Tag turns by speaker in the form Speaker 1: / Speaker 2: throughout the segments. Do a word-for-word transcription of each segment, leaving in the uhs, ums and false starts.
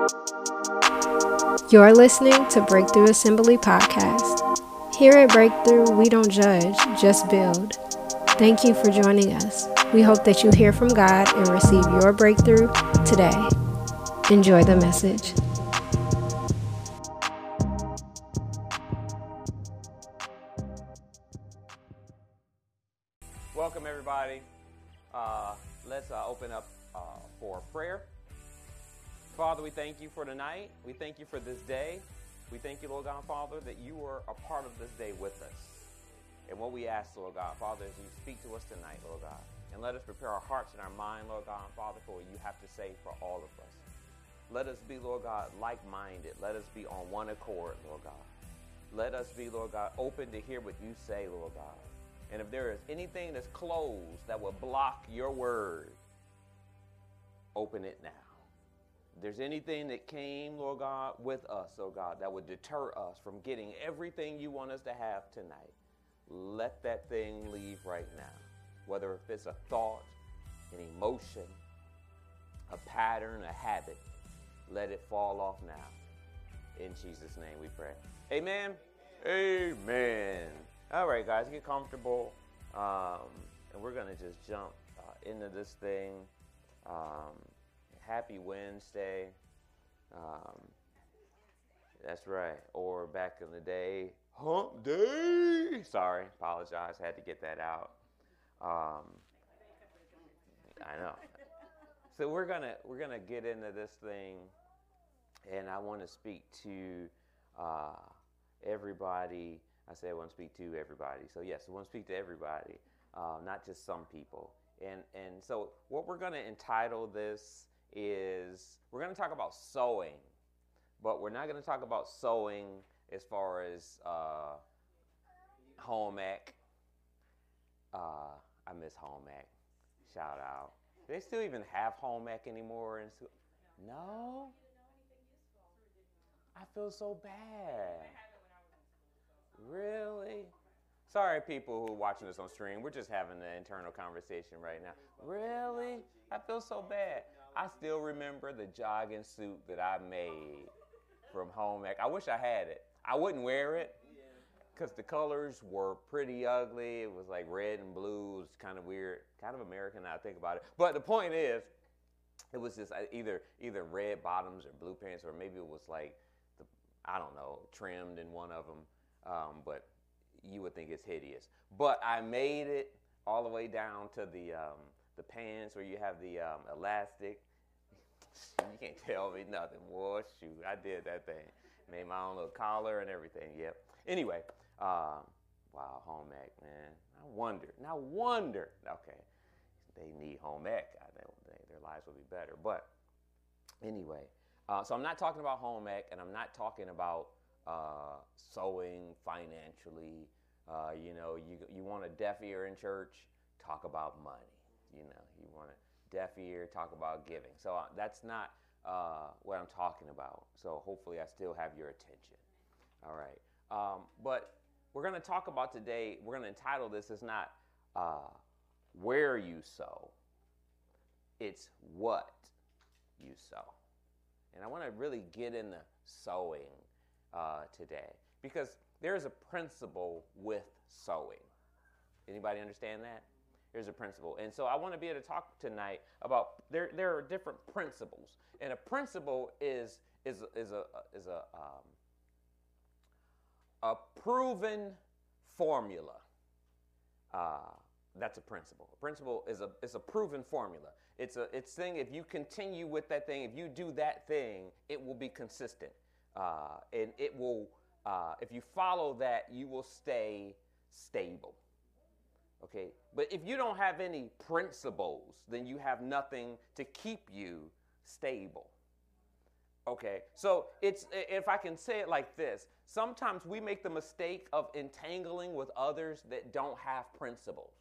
Speaker 1: You're listening to Breakthrough Assembly Podcast. Here at Breakthrough, we don't judge, just build. Thank you for joining us. We hope that you hear from God and receive your breakthrough today. Enjoy the message.
Speaker 2: Welcome, everybody. Uh, let's uh, open up uh, for prayer. Father, we thank you for tonight. We thank you for this day. We thank you, Lord God, Father, that you are a part of this day with us. And what we ask, Lord God, Father, is you speak to us tonight, Lord God, and let us prepare our hearts and our mind, Lord God, Father, for what you have to say for all of us. Let us be, Lord God, like-minded. Let us be on one accord, Lord God. Let us be, Lord God, open to hear what you say, Lord God. And if there is anything that's closed that will block your word, open it now. If there's anything that came, Lord God, with us, oh God, that would deter us from getting everything you want us to have tonight, let that thing leave right now. Whether if it's a thought, an emotion, a pattern, a habit, let it fall off now. In Jesus' name we pray. Amen. Amen. Amen. All right, guys, get comfortable. Um, and we're going to just jump uh, into this thing. Um, happy Wednesday. Um, that's right. Or back in the day, hump day. Sorry, apologize. Had to get that out. Um, I know. So we're gonna we're gonna get into this thing, and I want to speak to uh, everybody. I say I want to speak to everybody. So yes, I want to speak to everybody, uh, not just some people. And and so what we're gonna entitle this is we're gonna talk about sowing, but we're not gonna talk about sowing as far as uh, home ec. Uh, I miss home ec. Shout out. Do they still even have home ec anymore? In school? No? I feel so bad. Really? Sorry, people who are watching this on stream. We're just having an internal conversation right now. Really? I feel so bad. I still remember the jogging suit that I made from home ec. I wish I had it. I wouldn't wear it because the colors were pretty ugly. It was like red and blue. It was kind of weird, kind of American now I think about it. But the point is, it was just either either red bottoms or blue pants, or maybe it was like, the, I don't know, trimmed in one of them. Um, but you would think it's hideous. But I made it all the way down to the um, the pants where you have the um, elastic. You can't tell me nothing. Boy, shoot, I did that thing. Made my own little collar and everything. Yep. Anyway, um, wow, home ec, man. I wonder. Now wonder. Okay, they need home ec. I don't think their lives will be better. But anyway, uh, so I'm not talking about home ec, and I'm not talking about Uh, sowing financially. Uh, you know, you you want a deaf ear in church, talk about money. You know, you want a deaf ear, talk about giving. So uh, that's not uh, what I'm talking about. So hopefully I still have your attention. All right. Um, but we're going to talk about today, we're going to entitle this is not uh, where you sow, it's what you sow. And I want to really get into sowing Uh, today, because there's a principle with sowing. Anybody understand that? There's a principle. And so I want to be able to talk tonight about there there are different principles. And a principle is is is a is a um, a proven formula. Uh, that's a principle. A principle is a is a proven formula. It's a it's thing, if you continue with that thing, if you do that thing, it will be consistent. Uh, and it will, uh, if you follow that, you will stay stable. Okay, but if you don't have any principles, then you have nothing to keep you stable. Okay, so it's, if I can say it like this, sometimes we make the mistake of entangling with others that don't have principles.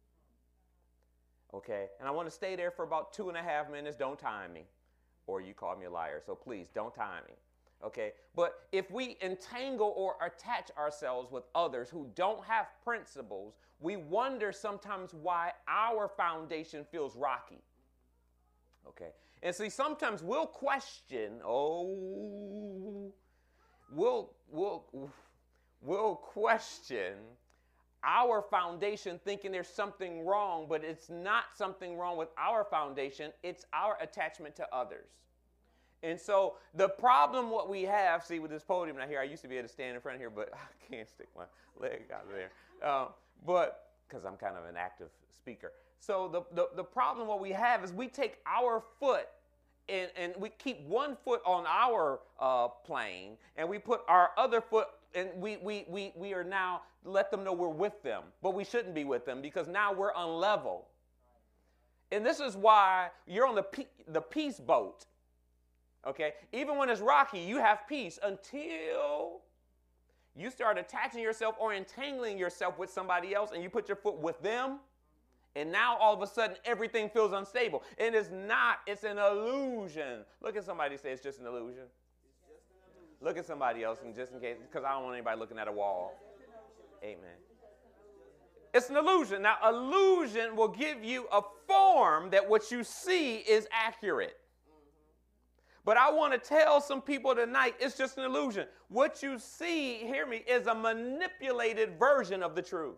Speaker 2: Okay, and I want to stay there for about two and a half minutes. Don't time me, or you call me a liar. So please don't time me. Okay, but if we entangle or attach ourselves with others who don't have principles, we wonder sometimes why our foundation feels rocky. Okay, And see, sometimes we'll question, oh, we'll, we'll, we'll question our foundation thinking there's something wrong, but it's not something wrong with our foundation. It's our attachment to others. And so the problem what we have, see with this podium right here, I used to be able to stand in front of here, but I can't stick my leg out of there. Uh, but because I'm kind of an active speaker. So the, the, the problem what we have is we take our foot and, and we keep one foot on our uh, plane and we put our other foot and we, we, we, we are now, let them know we're with them. But we shouldn't be with them because now we're unlevel. And this is why you're on the, the peace boat. Okay, even when it's rocky, you have peace until you start attaching yourself or entangling yourself with somebody else and you put your foot with them. And now all of a sudden everything feels unstable. It is not, it's an illusion. Look at somebody say it's just an illusion. It's just an illusion. Look at somebody else and just in case, because I don't want anybody looking at a wall. Amen. It's an illusion. Now, illusion will give you a form that what you see is accurate. But I want to tell some people tonight, it's just an illusion. What you see, hear me, is a manipulated version of the truth.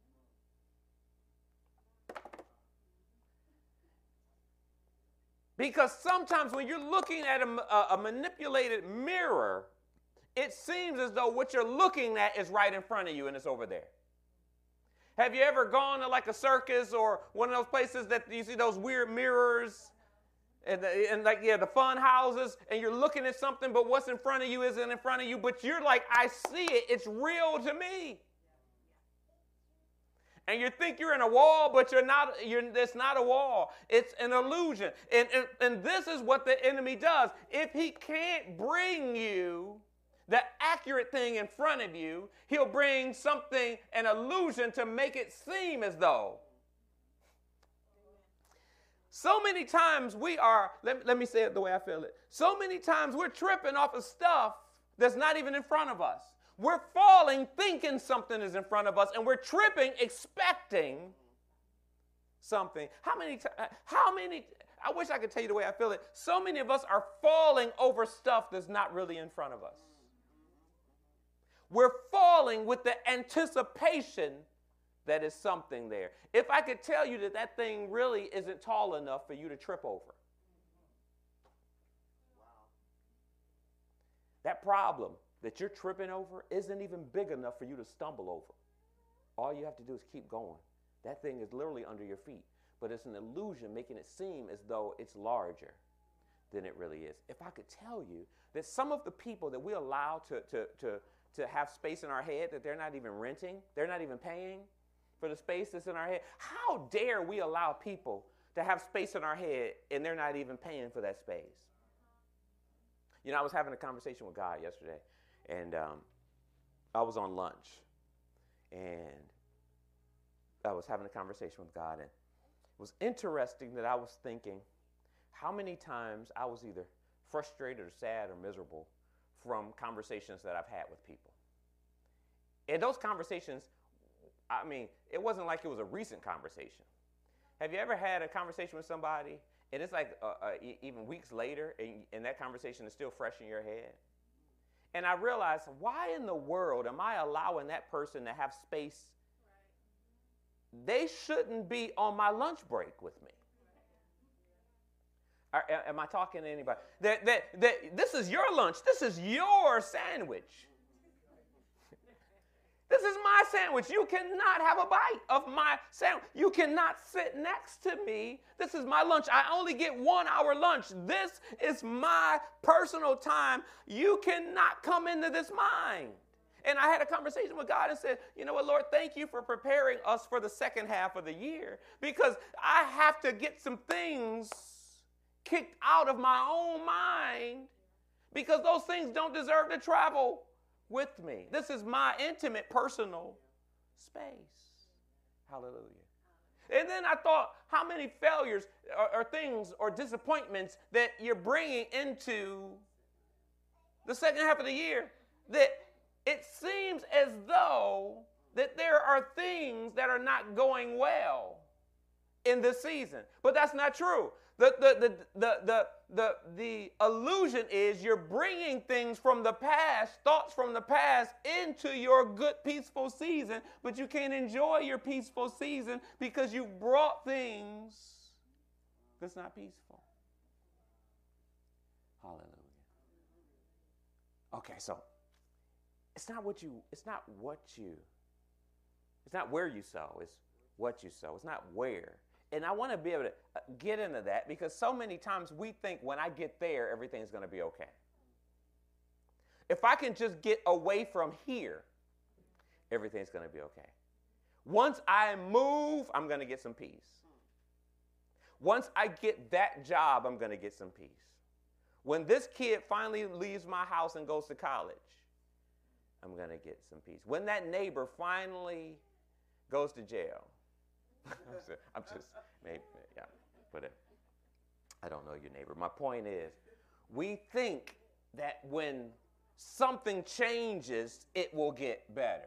Speaker 2: Because sometimes when you're looking at a, a, a manipulated mirror, it seems as though what you're looking at is right in front of you and it's over there. Have you ever gone to like a circus or one of those places that you see those weird mirrors? And, the, and like, yeah, the fun houses, and you're looking at something, but what's in front of you isn't in front of you, but you're like, I see it, it's real to me. And you think you're in a wall, but you're not, you're, it's not a wall. It's an illusion. And, and, and this is what the enemy does. If he can't bring you the accurate thing in front of you, he'll bring something, an illusion, to make it seem as though. So many times we are, let, let me say it the way I feel it. So many times we're tripping off of stuff that's not even in front of us. We're falling thinking something is in front of us, and we're tripping expecting something. How many times, how many, I wish I could tell you the way I feel it. So many of us are falling over stuff that's not really in front of us. We're falling with the anticipation that is something there. If I could tell you that that thing really isn't tall enough for you to trip over. Wow. That problem that you're tripping over isn't even big enough for you to stumble over. All you have to do is keep going. That thing is literally under your feet. But it's an illusion making it seem as though it's larger than it really is. If I could tell you that some of the people that we allow to, to, to, to have space in our head that they're not even renting, they're not even paying for the space that's in our head. How dare we allow people to have space in our head and they're not even paying for that space? You know, I was having a conversation with God yesterday, and um, I was on lunch, and I was having a conversation with God, and it was interesting that I was thinking how many times I was either frustrated or sad or miserable from conversations that I've had with people. And those conversations, I mean, it wasn't like it was a recent conversation. Have you ever had a conversation with somebody, and it's like uh, uh, e- even weeks later, and, and that conversation is still fresh in your head? And I realized, why in the world am I allowing that person to have space? Right. They shouldn't be on my lunch break with me. Are, am I talking to anybody? That, that, that, this is your lunch. This is your sandwich. This is my sandwich. You cannot have a bite of my sandwich. You cannot sit next to me. This is my lunch. I only get one hour lunch. This is my personal time. You cannot come into this mind. And I had a conversation with God and said, you know what, Lord, thank you for preparing us for the second half of the year, because I have to get some things kicked out of my own mind, because those things don't deserve to travel with me. This is my intimate, personal space. Hallelujah. And then I thought, how many failures or, or things or disappointments that you're bringing into the second half of the year, that it seems as though that there are things that are not going well in this season. But that's not true. The, the, the, the, the, the, the illusion is you're bringing things from the past, thoughts from the past, into your good, peaceful season, but you can't enjoy your peaceful season because you brought things that's not peaceful. Hallelujah. Okay, so it's not what you, it's not what you, it's not where you sow, it's what you sow. It's not where. And I want to be able to get into that because so many times we think when I get there, everything's going to be okay. If I can just get away from here, everything's going to be okay. Once I move, I'm going to get some peace. Once I get that job, I'm going to get some peace. When this kid finally leaves my house and goes to college, I'm going to get some peace. When that neighbor finally goes to jail, I'm just, maybe, yeah, but I don't know your neighbor. My point is, we think that when something changes, it will get better.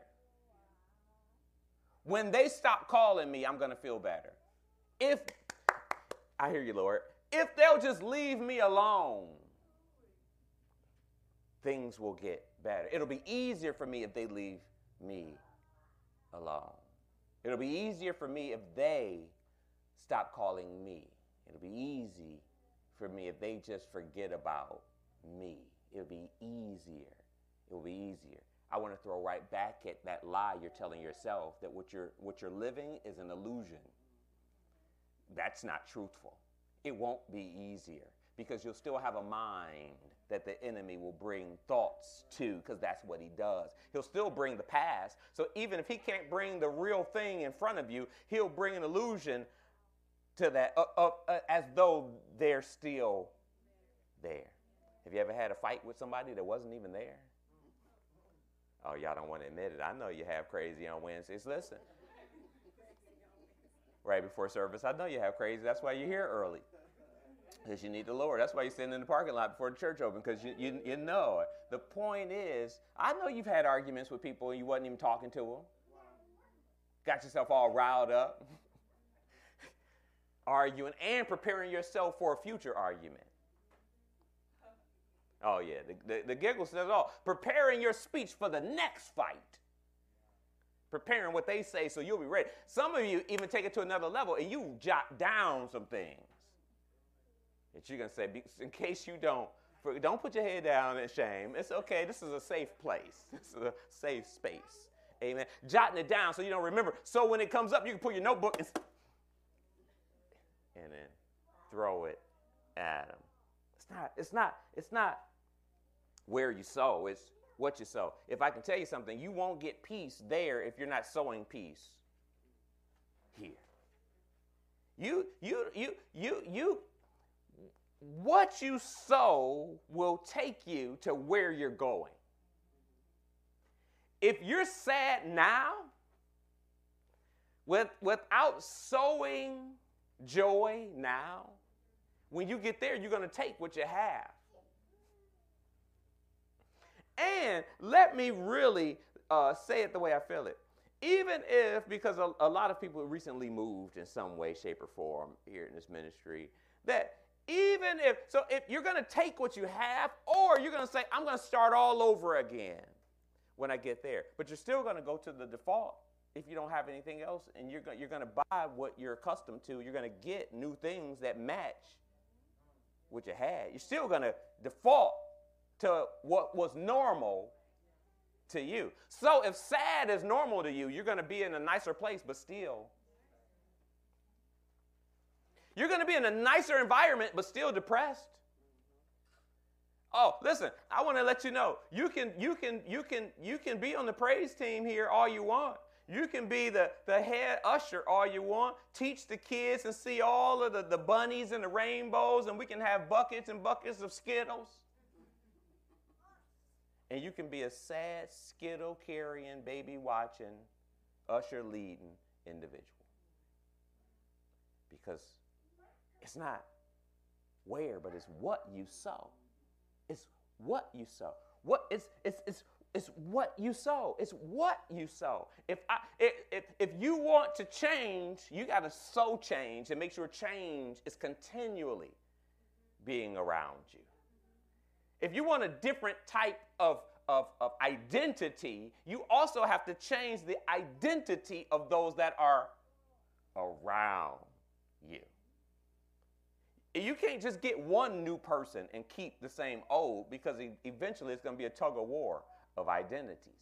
Speaker 2: When they stop calling me, I'm going to feel better. If, I hear you, Lord, if they'll just leave me alone, things will get better. It'll be easier for me if they leave me alone. It'll be easier for me if they stop calling me. It'll be easy for me if they just forget about me. It'll be easier. It will be easier. I want to throw right back at that lie you're telling yourself that what you're, what you're living is an illusion. That's not truthful. It won't be easier because you'll still have a mind that the enemy will bring thoughts to, because that's what he does. He'll still bring the past. So even if he can't bring the real thing in front of you, he'll bring an illusion to that uh, uh, uh, as though they're still there. Have you ever had a fight with somebody that wasn't even there? Oh, y'all don't want to admit it. I know you have crazy on Wednesdays. Listen. Right before service, I know you have crazy. That's why you're here early. Because you need the Lord. That's why you're sitting in the parking lot before the church opens, because you, you, you know it. The point is, I know you've had arguments with people and you wasn't even talking to them. Got yourself all riled up. Arguing and preparing yourself for a future argument. Oh, yeah. The, the, the giggle says it all. Preparing your speech for the next fight. Preparing what they say so you'll be ready. Some of you even take it to another level and you jot down some things that you're going to say, in case you don't, for, don't put your head down in shame. It's okay. This is a safe place. This is a safe space. Amen. Jotting it down so you don't remember. So when it comes up, you can put your notebook and, and then throw it at them. It's not, it's not, it's not where you sow. It's what you sow. If I can tell you something, you won't get peace there if you're not sowing peace here. You, you, you, you, you, what you sow will take you to where you're going. If you're sad now, with, without sowing joy now, when you get there, you're going to take what you have. And let me really uh, say it the way I feel it. Even if, because a, a lot of people recently moved in some way, shape, or form here in this ministry, that even if, so if you're going to take what you have, or you're going to say, I'm going to start all over again when I get there. But you're still going to go to the default if you don't have anything else, and you're, go, you're going to buy what you're accustomed to. You're going to get new things that match what you had. You're still going to default to what was normal to you. So if sad is normal to you, you're going to be in a nicer place, but still. You're going to be in a nicer environment, but still depressed. Oh, listen, I want to let you know, you can, you can, you can, you can be on the praise team here all you want. You can be the, the head usher all you want. Teach the kids and see all of the, the bunnies and the rainbows, and we can have buckets and buckets of Skittles. And you can be a sad, Skittle-carrying, baby-watching, usher-leading individual. Because it's not where, but it's what you sow. It's what you sow. What it's it's it's it's what you sow. It's what you sow. If I, if, if you want to change, you got to sow change and make sure change is continually being around you. If you want a different type of, of, of identity, you also have to change the identity of those that are around you. You can't just get one new person and keep the same old, because eventually it's going to be a tug of war of identities.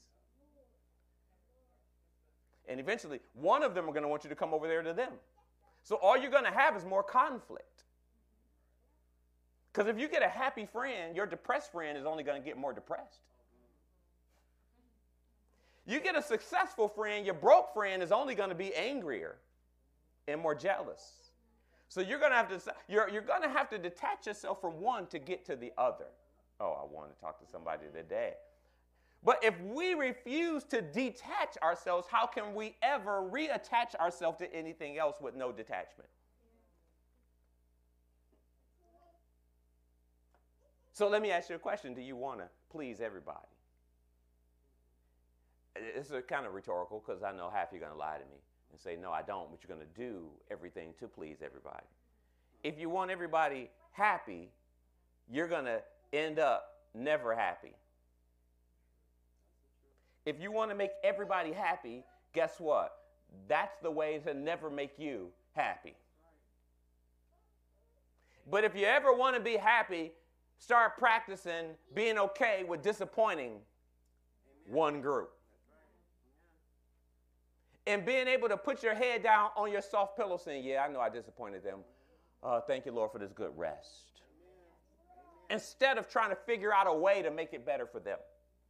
Speaker 2: And eventually one of them are going to want you to come over there to them. So all you're going to have is more conflict. Because if you get a happy friend, your depressed friend is only going to get more depressed. You get a successful friend, your broke friend is only going to be angrier and more jealous. So you're going to have to you're, you're going to have to detach yourself from one to get to the other. Oh, I want to talk to somebody today. But if we refuse to detach ourselves, how can we ever reattach ourselves to anything else with no detachment? So let me ask you a question. Do you want to please everybody? It's a kind of rhetorical, because I know half you're going to lie to me and say, no, I don't, but you're going to do everything to please everybody. If you want everybody happy, you're going to end up never happy. If you want to make everybody happy, guess what? That's the way to never make you happy. But if you ever want to be happy, start practicing being okay with disappointing one group. And being able to put your head down on your soft pillow saying, yeah, I know I disappointed them. Uh, thank you, Lord, for this good rest. Instead of trying to figure out a way to make it better for them.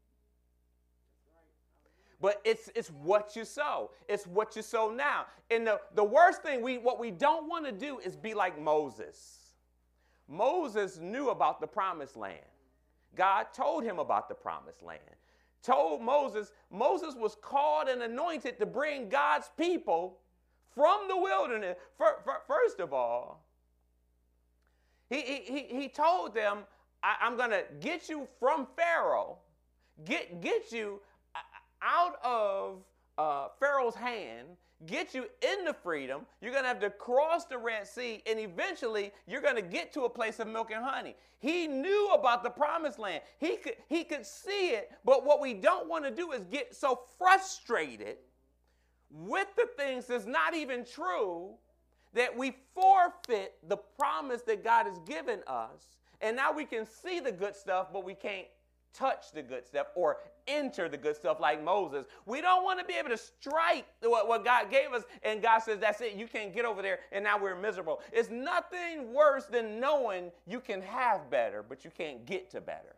Speaker 2: But it's it's what you sow. It's what you sow now. And the, the worst thing, we what we don't want to do is be like Moses. Moses knew about the promised land. God told him about the promised land. Told Moses, Moses was called and anointed to bring God's people from the wilderness. First of all, he, he, he told them, I, I'm going to get you from Pharaoh, get, get you out of uh, Pharaoh's hand, get you into freedom. You're going to have to cross the Red Sea, and eventually you're going to get to a place of milk and honey. He knew about the promised land. He could, he could see it, but what we don't want to do is get so frustrated with the things that's not even true that we forfeit the promise that God has given us. And now we can see the good stuff, but we can't touch the good stuff or enter the good stuff like Moses. We don't want to be able to strike what, what God gave us, and God says, that's it, you can't get over there, and now we're miserable. It's nothing worse than knowing you can have better, but you can't get to better.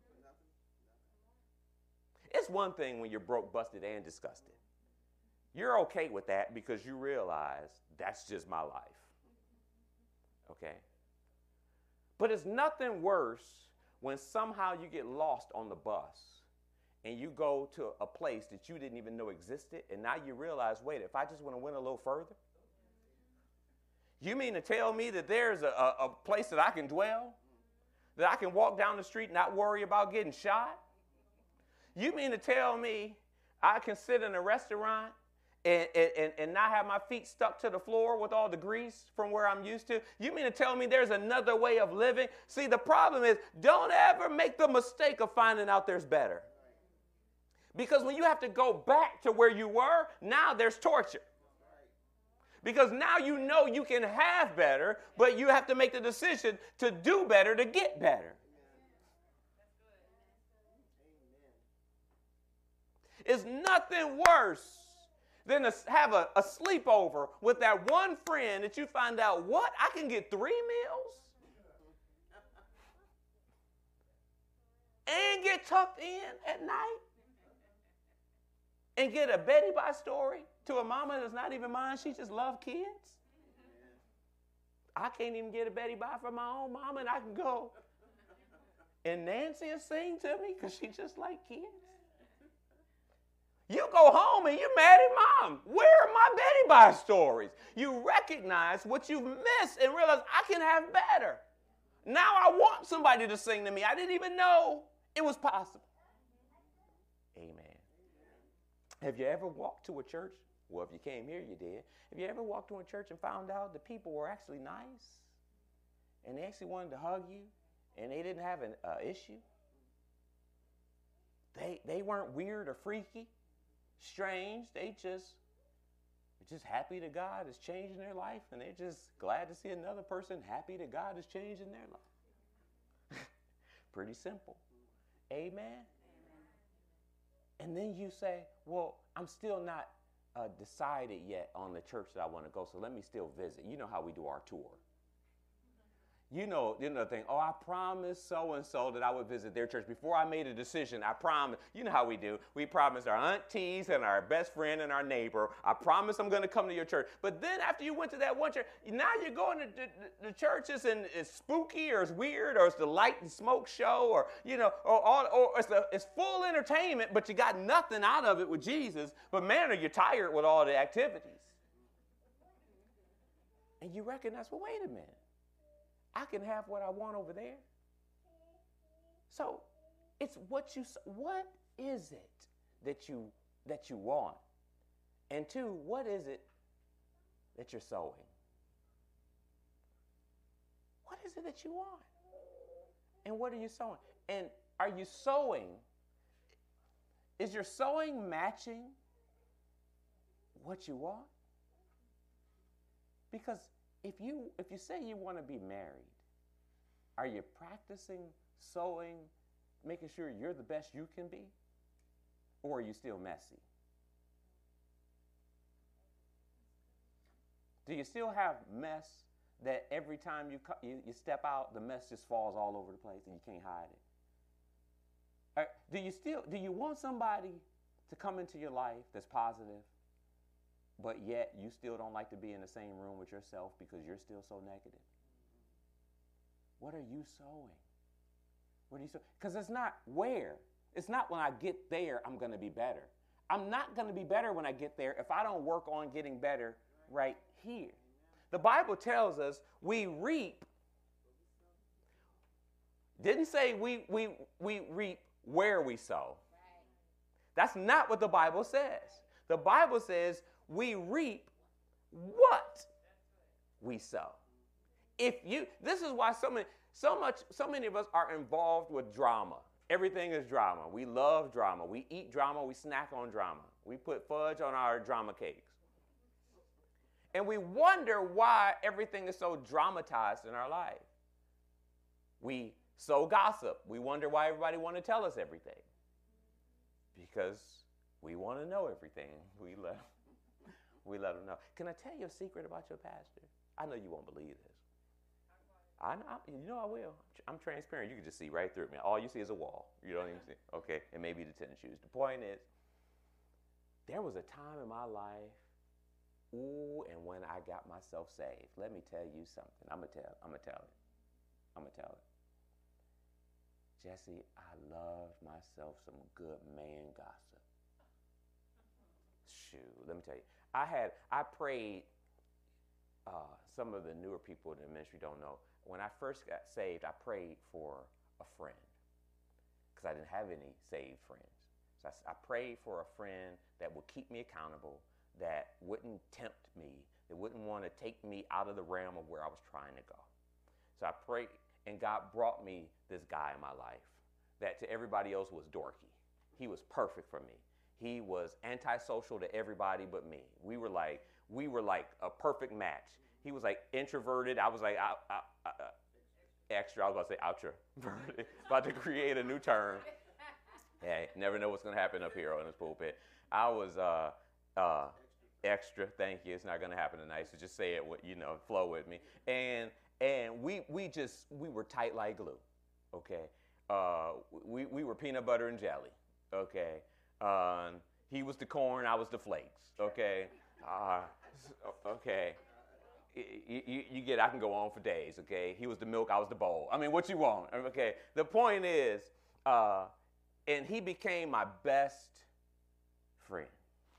Speaker 2: It's one thing when you're broke, busted, and disgusted. You're okay with that because you realize that's just my life. Okay? But it's nothing worse when somehow you get lost on the bus and you go to a place that you didn't even know existed, and now you realize, wait, if I just want to went a little further, you mean to tell me that there's a, a, a place that I can dwell, that I can walk down the street and not worry about getting shot? You mean to tell me I can sit in a restaurant and, and, and not have my feet stuck to the floor with all the grease from where I'm used to? You mean to tell me there's another way of living? See, the problem is, don't ever make the mistake of finding out there's better. Because when you have to go back to where you were, now there's torture. Because now you know you can have better, but you have to make the decision to do better to get better. It's nothing worse than to have a, a sleepover with that one friend that you find out, what, I can get three meals and get tucked in at night and get a Betty Bye story to a mama that's not even mine. She just loves kids. I can't even get a Betty Bye for my own mama, and I can go and Nancy will sing to me because she just like kids. You go home and you're mad at mom. Where are my Betty Bye stories? You recognize what you've missed and realize I can have better. Now I want somebody to sing to me. I didn't even know it was possible. Amen. Have you ever walked to a church? Well, if you came here, you did. Have you ever walked to a church and found out the people were actually nice? And they actually wanted to hug you? And they didn't have an uh, issue? They, they weren't weird or freaky, strange. They just were just happy that God is changing their life. And they're just glad to see another person happy that God is changing their life. Pretty simple. Amen? Amen. And then you say, well, I'm still not uh, decided yet on the church that I want to go, so let me still visit. You know how we do our tour. You know, you know the thing, oh, I promised so-and-so that I would visit their church. Before I made a decision, I promised. You know how we do. We promised our aunties and our best friend and our neighbor, I promise I'm going to come to your church. But then after you went to that one church, now you're going to the, the churches and it's spooky or it's weird or it's the light and smoke show or, you know, or, or, or it's, the, it's full entertainment, but you got nothing out of it with Jesus. But man, are you tired with all the activities. And you recognize, well, wait a minute. I can have what I want over there. So it's what you, what is it that you, that you want? And two, what is it that you're sowing? What is it that you want? And what are you sowing? And are you sowing? Is your sowing matching what you want? Because If you if you say you want to be married, are you practicing sowing, making sure you're the best you can be? Or are you still messy? Do you still have mess that every time you, you, you step out, the mess just falls all over the place and you can't hide it? Or do you still do you want somebody to come into your life that's positive, but yet you still don't like to be in the same room with yourself because you're still so negative? What are you sowing? What are you sowing? Because it's not where. It's not when I get there, I'm going to be better. I'm not going to be better when I get there if I don't work on getting better right here. The Bible tells us we reap. Didn't say we, we, we reap where we sow. That's not what the Bible says. The Bible says we reap what we sow. If you, this is why so many, so much, so many of us are involved with drama. Everything is drama. We love drama. We eat drama. We snack on drama. We put fudge on our drama cakes. And we wonder why everything is so dramatized in our life. We sow gossip. We wonder why everybody wants to tell us everything. Because we want to know everything. We let, we let them know. Can I tell you a secret about your pastor? I know you won't believe this. I know, you know I will. I'm transparent. You can just see right through me. All you see is a wall. You don't even see. Okay, and maybe the tennis shoes. The point is, there was a time in my life, ooh, and when I got myself saved. Let me tell you something. I'm gonna tell. I'm gonna tell it. I'm gonna tell it. Jesse, I loved myself some good man gossip. Shoot, let me tell you. I had, I prayed, uh, some of the newer people in the ministry don't know. When I first got saved, I prayed for a friend because I didn't have any saved friends. So I, I prayed for a friend that would keep me accountable, that wouldn't tempt me, that wouldn't want to take me out of the realm of where I was trying to go. So I prayed, and God brought me this guy in my life that to everybody else was dorky. He was perfect for me. He was antisocial to everybody but me. We were like, we were like a perfect match. He was like introverted. I was like I, I, I, extra. I was about to say outroverted. About to create a new term. Hey, never know what's going to happen up here on this pulpit. I was uh, uh, extra. Thank you. It's not going to happen tonight. So just say it. You know, flow with me. And and we we just we were tight like glue. Okay. Uh, we we were peanut butter and jelly. Okay. Um, he was the corn. I was the flakes. Okay. Uh, okay. You, you, you get, I can go on for days, okay? He was the milk, I was the bowl. I mean, what you want, okay? The point is, uh, and he became my best friend.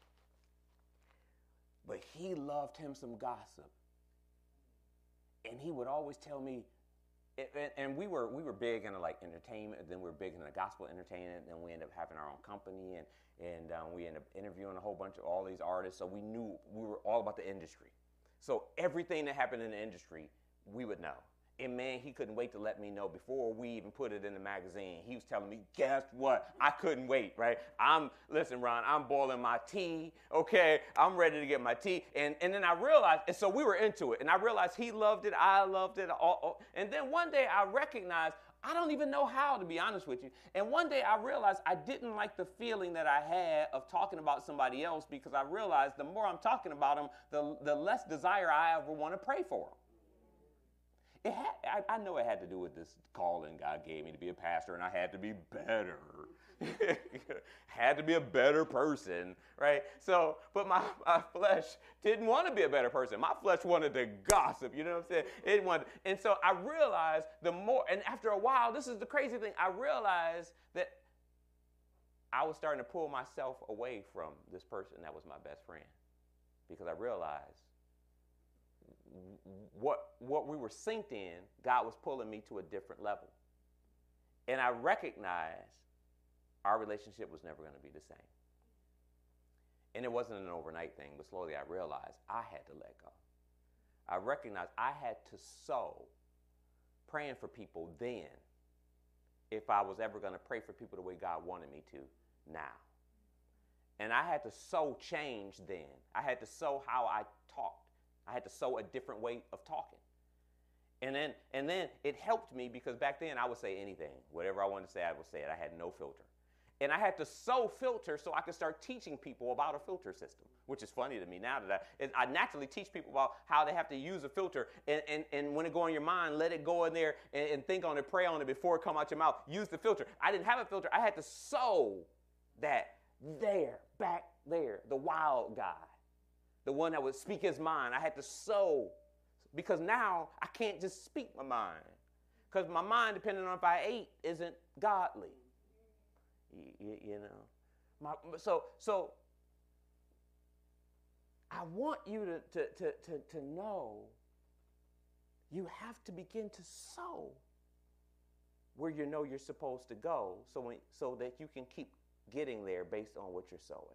Speaker 2: But he loved him some gossip. And he would always tell me, it, and, and we were we were big into like entertainment, then we were big into gospel entertainment, then we ended up having our own company, and and um, we ended up interviewing a whole bunch of all these artists. So we knew we were all about the industry. So everything that happened in the industry, we would know. And man, he couldn't wait to let me know before we even put it in the magazine. He was telling me, guess what? I couldn't wait, right? I'm, listen, Ron, I'm boiling my tea, okay? I'm ready to get my tea. And, and then I realized, and so we were into it. And I realized he loved it, I loved it. All, all. And then one day I recognized, I don't even know how, to be honest with you. And one day I realized I didn't like the feeling that I had of talking about somebody else, because I realized the more I'm talking about them, the, the less desire I ever want to pray for them. It had, I, I know it had to do with this calling God gave me to be a pastor, and I had to be better. Had to be a better person, right? So, but my, my flesh didn't want to be a better person. My flesh wanted to gossip, you know what I'm saying? It wanted, and so I realized the more, and after a while, this is the crazy thing, I realized that I was starting to pull myself away from this person that was my best friend, because I realized what what we were synced in, God was pulling me to a different level. And I recognized our relationship was never going to be the same. And it wasn't an overnight thing, but slowly I realized I had to let go. I recognized I had to sow praying for people then if I was ever going to pray for people the way God wanted me to now. And I had to sow change then. I had to sow how I talked. I had to sow a different way of talking. And then and then it helped me, because back then I would say anything. Whatever I wanted to say, I would say it. I had no filter. And I had to sow filter so I could start teaching people about a filter system, which is funny to me now that I, I naturally teach people about how they have to use a filter. And, and, and when it go in your mind, let it go in there and, and think on it, pray on it before it come out your mouth. Use the filter. I didn't have a filter. I had to sow that there, back there, the wild guy. The one that would speak his mind. I had to sow, because now I can't just speak my mind, because my mind, depending on if I ate, isn't godly. You, you know, my, so so I want you to, to to to to know you have to begin to sow where you know you're supposed to go, so when, so that you can keep getting there based on what you're sowing.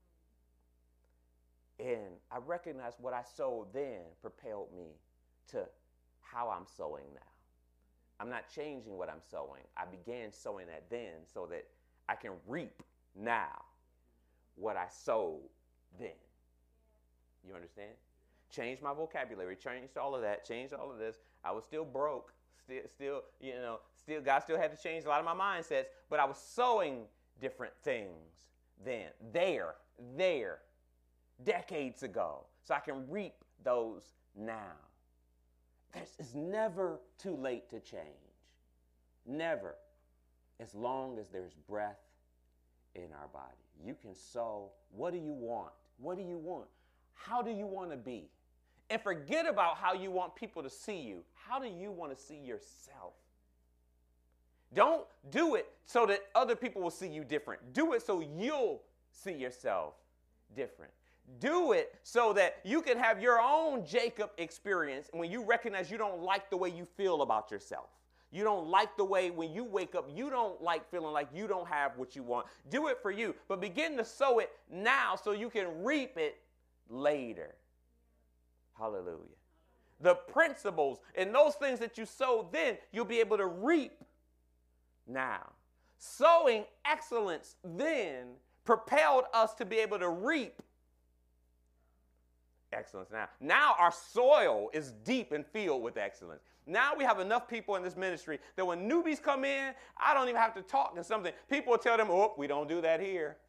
Speaker 2: And I recognized what I sowed then propelled me to how I'm sowing now. I'm not changing what I'm sowing. I began sowing that then so that I can reap now what I sowed then. You understand? Changed my vocabulary, changed all of that, changed all of this. I was still broke, still, still, you know, still, God still had to change a lot of my mindsets, but I was sowing different things then, there, there. decades ago, so I can reap those now. It's never too late to change. Never. As long as there's breath in our body. You can sow. What do you want? What do you want? How do you want to be? And forget about how you want people to see you. How do you want to see yourself? Don't do it so that other people will see you different. Do it so you'll see yourself different. Do it so that you can have your own Jacob experience when you recognize you don't like the way you feel about yourself. You don't like the way when you wake up, you don't like feeling like you don't have what you want. Do it for you, but begin to sow it now so you can reap it later. Hallelujah. The principles and those things that you sow then, you'll be able to reap now. Sowing excellence then propelled us to be able to reap excellence now. Now our soil is deep and filled with excellence. Now we have enough people in this ministry that when newbies come in, I don't even have to talk to something. People will tell them, oh, we don't do that here.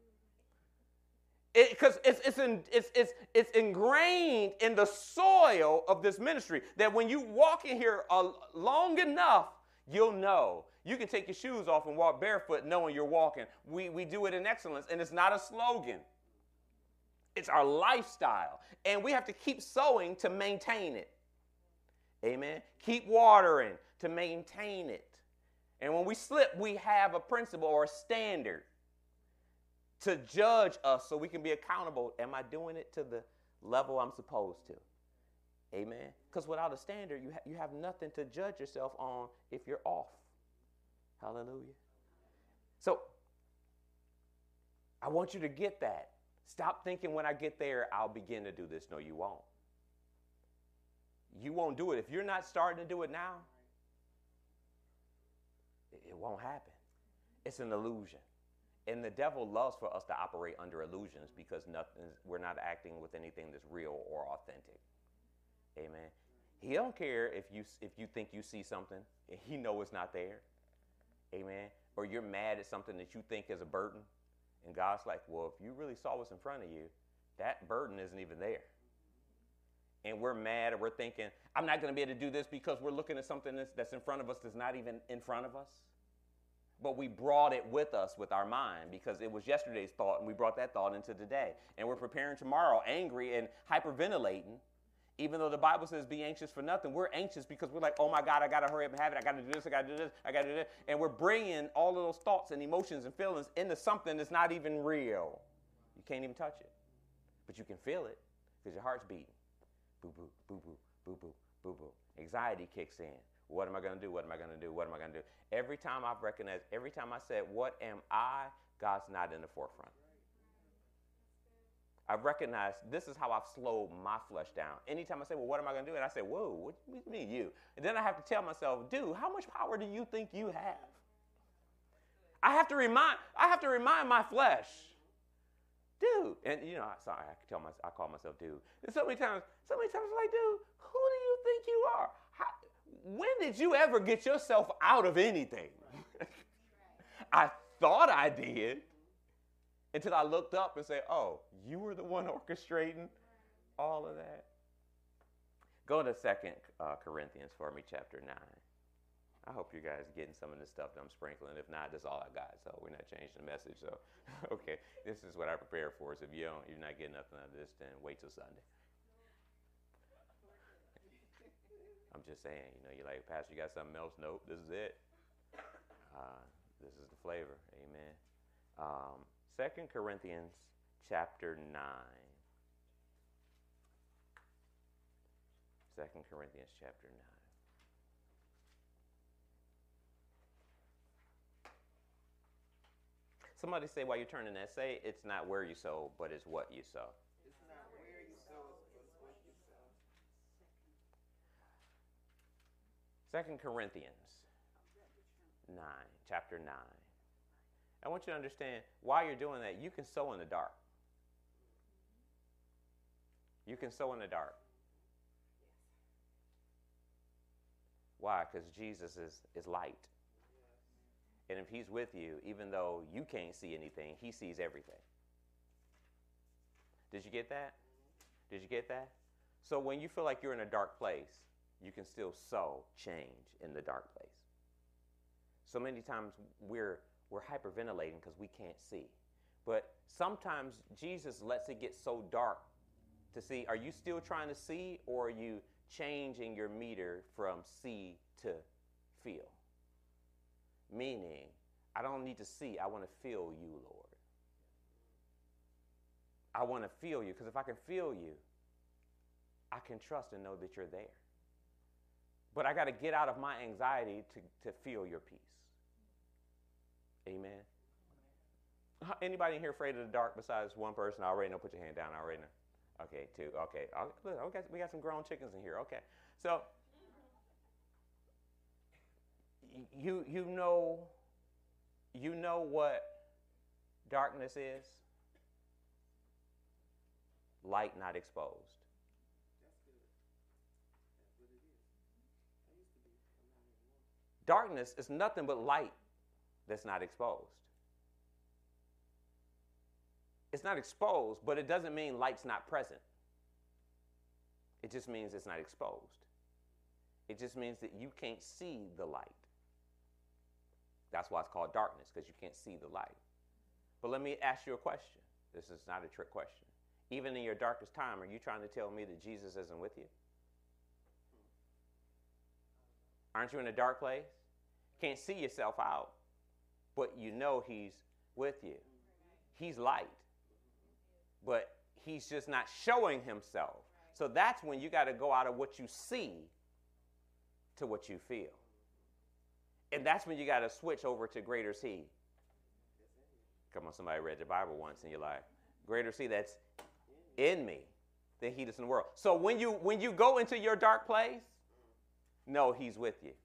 Speaker 2: Because it, it's, it's, in, it's, it's, it's ingrained in the soil of this ministry that when you walk in here uh, long enough, you'll know. You can take your shoes off and walk barefoot knowing you're walking. We, we do it in excellence, and it's not a slogan. It's our lifestyle, and we have to keep sowing to maintain it. Amen. Keep watering to maintain it. And when we slip, we have a principle or a standard to judge us so we can be accountable. Am I doing it to the level I'm supposed to? Amen. Because without a standard, you, ha- you have nothing to judge yourself on if you're off. Hallelujah. So I want you to get that. Stop thinking when I get there, I'll begin to do this. No, you won't. You won't do it. If you're not starting to do it now, it won't happen. It's an illusion. And the devil loves for us to operate under illusions because nothing, we're not acting with anything that's real or authentic. Amen. He don't care if you if you think you see something and he know it's not there. Amen. Or you're mad at something that you think is a burden. And God's like, well, if you really saw what's in front of you, that burden isn't even there. And we're mad or we're thinking, I'm not going to be able to do this because we're looking at something that's, that's in front of us that's not even in front of us. But we brought it with us with our mind because it was yesterday's thought and we brought that thought into today. And we're preparing tomorrow angry and hyperventilating. Even though the Bible says be anxious for nothing, we're anxious because we're like, oh my God, I got to hurry up and have it. I got to do this, I got to do this, I got to do this. And we're bringing all of those thoughts and emotions and feelings into something that's not even real. You can't even touch it. But you can feel it because your heart's beating. Boo, boo, boo, boo, boo, boo, boo, boo. Anxiety kicks in. What am I going to do? What am I going to do? What am I going to do? Every time I've recognized, every time I said, what am I? God's not in the forefront. I've recognized this is how I've slowed my flesh down. Anytime I say, well, what am I going to do? And I say, whoa, what do you mean you? And then I have to tell myself, dude, how much power do you think you have? I have to remind, I have to remind my flesh, dude. And, you know, I, sorry, I tell my, I call myself dude. And so many times, so many times I'm like, dude, who do you think you are? How, when did you ever get yourself out of anything? I thought I did. Until I looked up and said, oh, you were the one orchestrating all of that. Go to Second uh, Corinthians for me, chapter nine. I hope you guys are getting some of this stuff that I'm sprinkling. If not, that's all I got. So we're not changing the message. So, okay, this is what I prepared for. So if you don't, you're not getting nothing out of this, then wait till Sunday. I'm just saying, you know, you're like, Pastor, you got something else? Nope, this is it. Uh, this is the flavor. Amen. Um, Second Corinthians chapter nine. Second Corinthians chapter nine. Somebody say while you're turning that, say it's not where you sow, but it's what you sow.
Speaker 3: It's not where you sow, it's what you sow.
Speaker 2: Second Corinthians nine, chapter nine. I want you to understand, while you're doing that, you can sow in the dark. You can sow in the dark. Why? Because Jesus is, is light. And if he's with you, even though you can't see anything, he sees everything. Did you get that? Did you get that? So when you feel like you're in a dark place, you can still sow change in the dark place. So many times we're we're hyperventilating because we can't see. But sometimes Jesus lets it get so dark to see, are you still trying to see, or are you changing your meter from see to feel? Meaning, I don't need to see, I want to feel you, Lord. I want to feel you, because if I can feel you, I can trust and know that you're there. But I got to get out of my anxiety to, to feel your peace. Amen. Anybody in here afraid of the dark besides one person? I already know. Put your hand down. I already know. Okay, two. Okay. Okay. We got some grown chickens in here. Okay. So you you know you know what darkness is? Light not exposed.
Speaker 3: That's good. That's what it is. I used to be. I'm not anymore.
Speaker 2: Darkness is nothing but light that's not exposed. It's not exposed, but it doesn't mean light's not present. It just means it's not exposed. It just means that you can't see the light. That's why it's called darkness, because you can't see the light. But let me ask you a question. This is not a trick question. Even in your darkest time, are you trying to tell me that Jesus isn't with you? Aren't you in a dark place? Can't see yourself out, but you know he's with you. He's light, but he's just not showing himself. So that's when you got to go out of what you see to what you feel. And that's when you got to switch over to greater is he. Come on, somebody read the Bible once and you're like, greater is he that's in me than he that's in the world. So when you when you go into your dark place, know he's with you.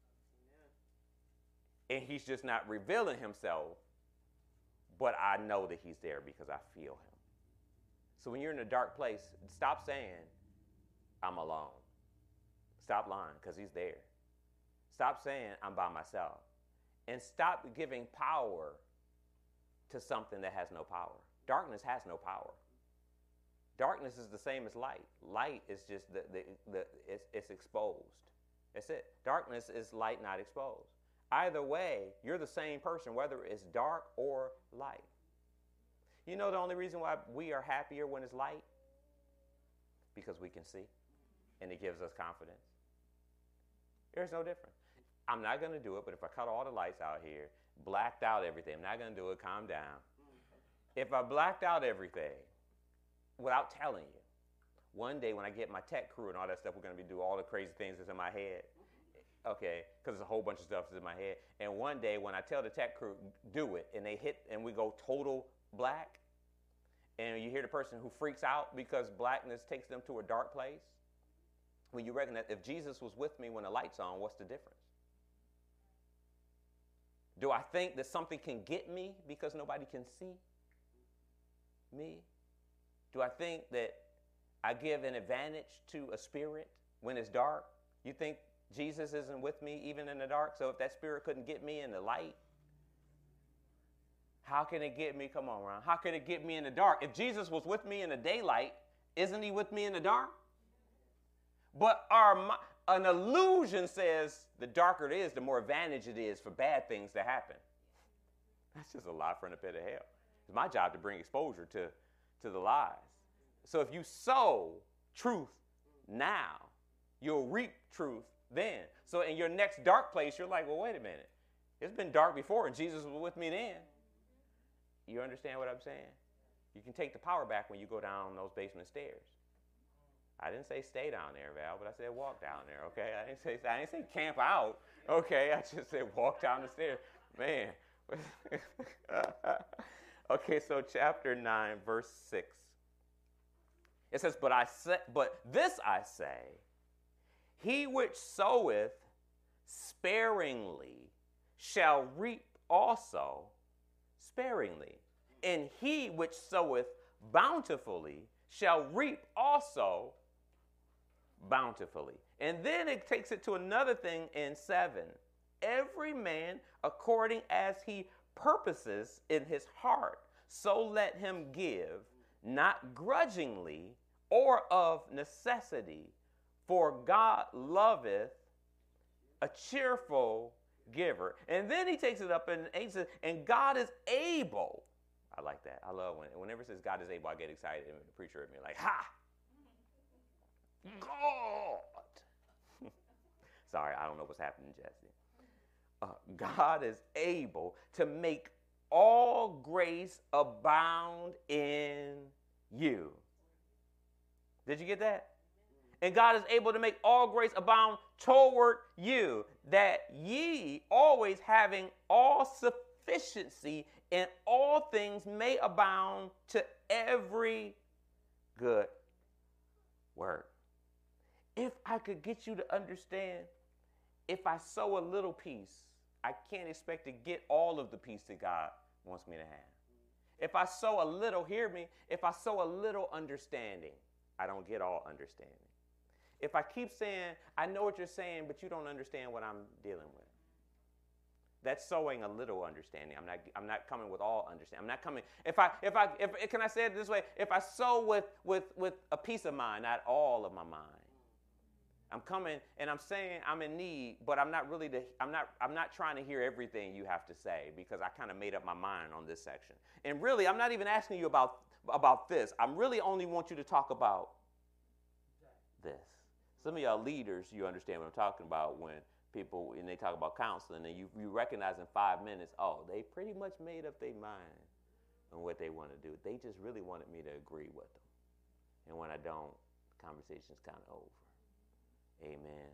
Speaker 2: And he's just not revealing himself, but I know that he's there because I feel him. So when you're in a dark place, stop saying, I'm alone. Stop lying because he's there. Stop saying, I'm by myself. And stop giving power to something that has no power. Darkness has no power. Darkness is the same as light. Light is just, the, the, the it's, it's exposed. That's it. Darkness is light not exposed. Either way, you're the same person, whether it's dark or light. You know the only reason why we are happier when it's light? Because we can see, and it gives us confidence. There's no difference. I'm not going to do it, but if I cut all the lights out here, blacked out everything, I'm not going to do it, calm down. If I blacked out everything without telling you, one day when I get my tech crew and all that stuff, we're going to be doing all the crazy things that's in my head. Okay, because there's a whole bunch of stuff that's in my head. And one day when I tell the tech crew, do it, and they hit, and we go total black, and you hear the person who freaks out because blackness takes them to a dark place, when you recognize if Jesus was with me when the light's on, what's the difference? Do I think that something can get me because nobody can see me? Do I think that I give an advantage to a spirit when it's dark? You think Jesus isn't with me even in the dark? So if that spirit couldn't get me in the light, how can it get me? Come on, Ron. How could it get me in the dark? If Jesus was with me in the daylight, isn't he with me in the dark? But our an illusion says the darker it is, the more advantage it is for bad things to happen. That's just a lie from the pit of hell. It's my job to bring exposure to, to the lies. So if you sow truth now, you'll reap truth then. So in your next dark place, you're like, well, wait a minute. It's been dark before, and Jesus was with me then. You understand what I'm saying? You can take the power back when you go down those basement stairs. I didn't say stay down there, Val, but I said walk down there, okay? I didn't say, I didn't say camp out, okay? I just said walk down the stairs. Man. Okay, so chapter nine, verse six. It says, but I say, but this I say, he which soweth sparingly shall reap also sparingly, and he which soweth bountifully shall reap also bountifully. And then it takes it to another thing in seven. Every man according as he purposes in his heart, so let him give, not grudgingly or of necessity, for God loveth a cheerful giver. And then he takes it up and he says, and God is able. I like that. I love when, whenever it says God is able, I get excited. And the preacher at me like, ha! God! Sorry, I don't know what's happening, Jesse. Uh, God is able to make all grace abound in you. Did you get that? And God is able to make all grace abound toward you, that ye always having all sufficiency in all things may abound to every good work. If I could get you to understand, if I sow a little peace, I can't expect to get all of the peace that God wants me to have. If I sow a little, hear me, if I sow a little understanding, I don't get all understanding. If I keep saying, I know what you're saying, but you don't understand what I'm dealing with, that's sowing a little understanding. I'm not, I'm not coming with all understanding. I'm not coming, if I, if I, if, can I say it this way? If I sow with, with, with a piece of mind, not all of my mind, I'm coming and I'm saying I'm in need, but I'm not really, the, I'm not, I'm not trying to hear everything you have to say because I kind of made up my mind on this section. And really, I'm not even asking you about, about this. I really only want you to talk about this. Some of y'all leaders, you understand what I'm talking about when people, and they talk about counseling, and you, you recognize in five minutes, oh, they pretty much made up their mind on what they want to do. They just really wanted me to agree with them. And when I don't, conversation's kind of over. Amen.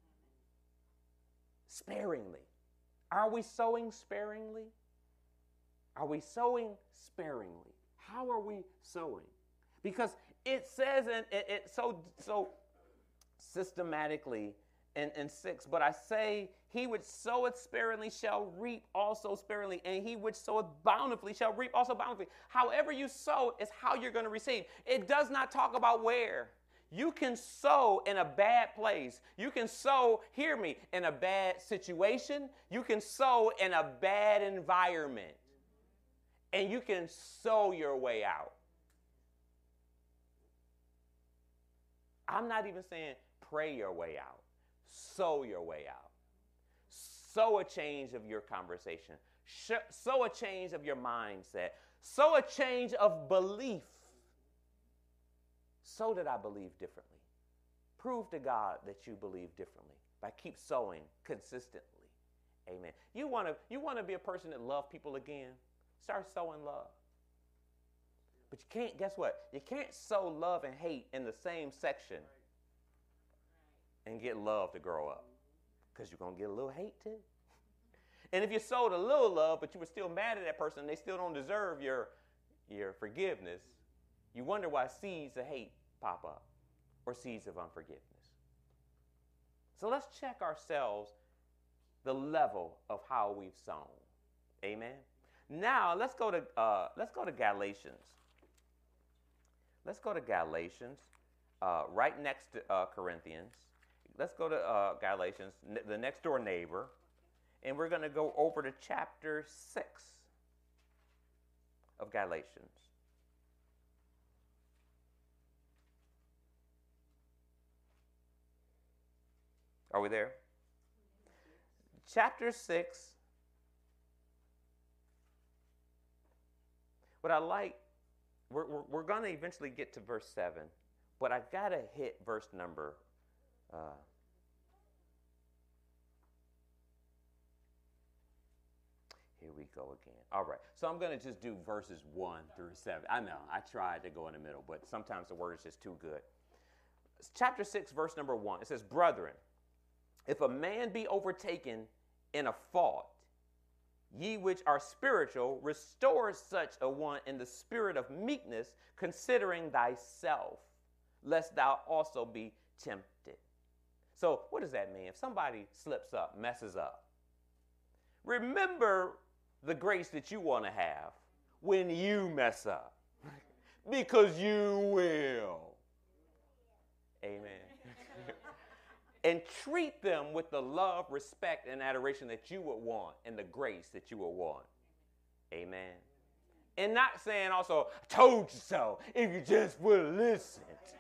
Speaker 2: Sparingly. Are we sowing sparingly? Are we sowing sparingly? How are we sowing? Because it says in, it, it so so systematically in, in six, but I say, he which soweth sparingly shall reap also sparingly, and he which soweth bountifully shall reap also bountifully. However you sow is how you're going to receive. It does not talk about where. You can sow in a bad place. You can sow, hear me, in a bad situation. You can sow in a bad environment. And you can sow your way out. I'm not even saying pray your way out. Sow your way out. Sow a change of your conversation. Sow a change of your mindset. Sow a change of belief. So that I believe differently. Prove to God that you believe differently by keep sowing consistently. Amen. You want to you want to be a person that loves people again? Start sowing love. But you can't, guess what? You can't sow love and hate in the same section and get love to grow up. Because you're going to get a little hate too. And if you sowed a little love, but you were still mad at that person, and they still don't deserve your, your forgiveness, you wonder why seeds of hate pop up or seeds of unforgiveness. So let's check ourselves the level of how we've sown. Amen. Now let's go to uh, let's go to Galatians. Let's go to Galatians, uh, right next to uh, Corinthians. Let's go to uh, Galatians, n- the next door neighbor, and we're going to go over to chapter six of Galatians. Are we there? Chapter six. What I like, we're, we're, we're going to eventually get to verse seven, but I got to hit verse number uh, here we go again. All right, so I'm going to just do verses one through seven. I know, I tried to go in the middle, but sometimes the word is just too good. Chapter six, verse number one, it says, brethren, if a man be overtaken in a fault, ye which are spiritual, restore such a one in the spirit of meekness, considering thyself, lest thou also be tempted. So what does that mean? If somebody slips up, messes up, remember the grace that you want to have when you mess up, because you will. Amen. And treat them with the love, respect, and adoration that you would want and the grace that you would want. Amen. And not saying also, I told you so, if you just would have listened.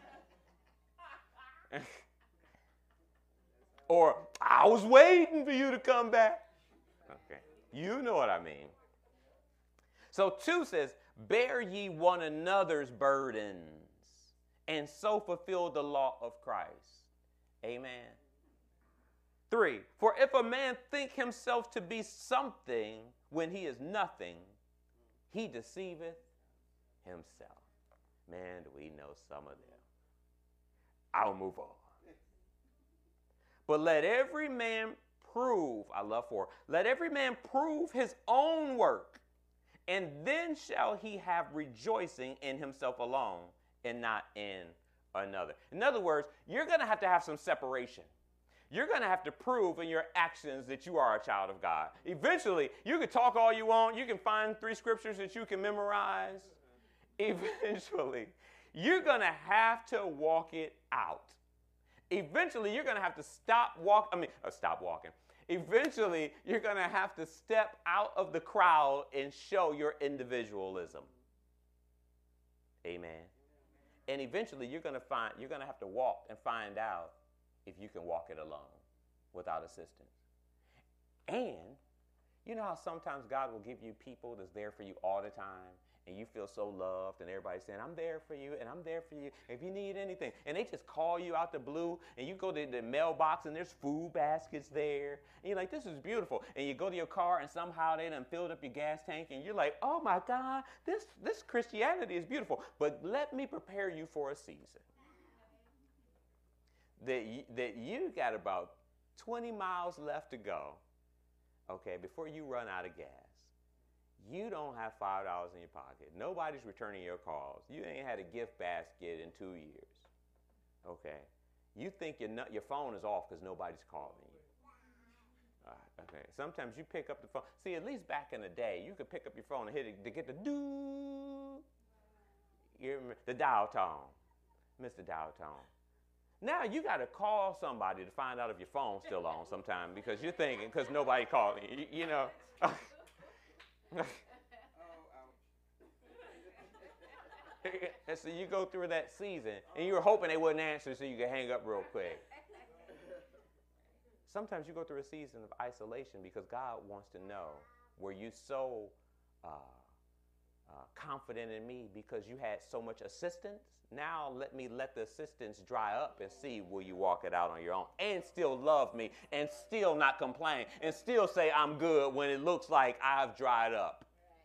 Speaker 2: Or, I was waiting for you to come back. Okay. You know what I mean. So two says, bear ye one another's burdens, and so fulfill the law of Christ. Amen. Three, for if a man think himself to be something when he is nothing, he deceiveth himself. Man, do we know some of them. I'll move on. But let every man prove, I love four, let every man prove his own work, and then shall he have rejoicing in himself alone and not in another. In other words, you're going to have to have some separation. You're going to have to prove in your actions that you are a child of God. Eventually, you can talk all you want. You can find three scriptures that you can memorize. Eventually, you're going to have to walk it out. Eventually, you're going to have to stop walk. I mean, uh, stop walking. Eventually, you're going to have to step out of the crowd and show your individualism. Amen. And eventually, you're going to find you're going to have to walk and find out if you can walk it alone without assistance. And you know how sometimes God will give you people that's there for you all the time, and you feel so loved, and everybody's saying, I'm there for you, and I'm there for you if you need anything. And they just call you out the blue, and you go to the mailbox, and there's food baskets there. And you're like, this is beautiful. And you go to your car, and somehow they done filled up your gas tank, and you're like, oh, my God, this, this Christianity is beautiful. But let me prepare you for a season. that you, that you got about twenty miles left to go, okay, before you run out of gas. You don't have five dollars in your pocket. Nobody's returning your calls. You ain't had a gift basket in two years, okay? You think your, your phone is off because nobody's calling you. Uh, okay, sometimes you pick up the phone. See, at least back in the day, you could pick up your phone and hit it to get the doo, you remember, the dial tone, Mister Dial tone. Now you got to call somebody to find out if your phone's still on sometime because you're thinking, because nobody called you, you, you know. And so you go through that season, and you were hoping they wouldn't answer so you could hang up real quick. Sometimes you go through a season of isolation because God wants to know, were you so uh, uh, confident in me because you had so much assistance? Now let me let the assistance dry up and see, will you walk it out on your own and still love me and still not complain and still say I'm good when it looks like I've dried up.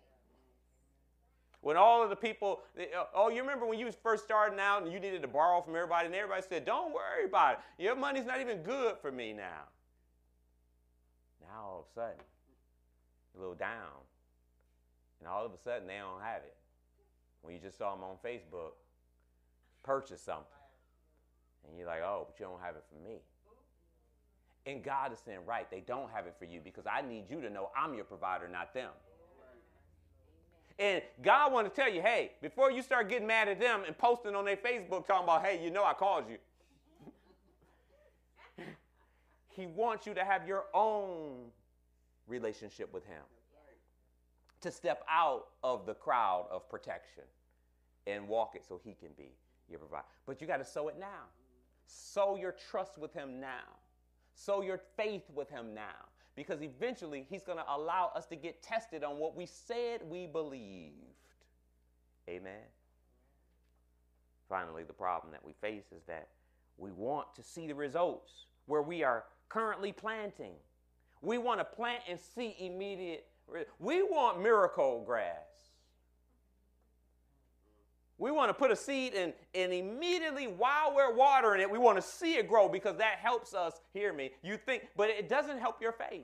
Speaker 2: When all of the people, oh, you remember when you was first starting out and you needed to borrow from everybody and everybody said, don't worry about it. Your money's not even good for me now. Now all of a sudden, a little down. And all of a sudden, they don't have it. When you just saw them on Facebook, purchase something. And you're like, oh, but you don't have it for me. And God is saying, right, they don't have it for you because I need you to know I'm your provider, not them. And God wants to tell you, hey, before you start getting mad at them and posting on their Facebook talking about, hey, you know I called you. He wants you to have your own relationship with him. To step out of the crowd of protection and walk it so he can be your provider. But you got to sow it now. Sow your trust with him now. Sow your faith with him now. Because eventually he's going to allow us to get tested on what we said we believed. Amen. Finally, the problem that we face is that we want to see the results where we are currently planting. We want to plant and see immediate. We want miracle grass. We want to put a seed in, and immediately while we're watering it, we want to see it grow because that helps us, hear me, you think, but it doesn't help your faith.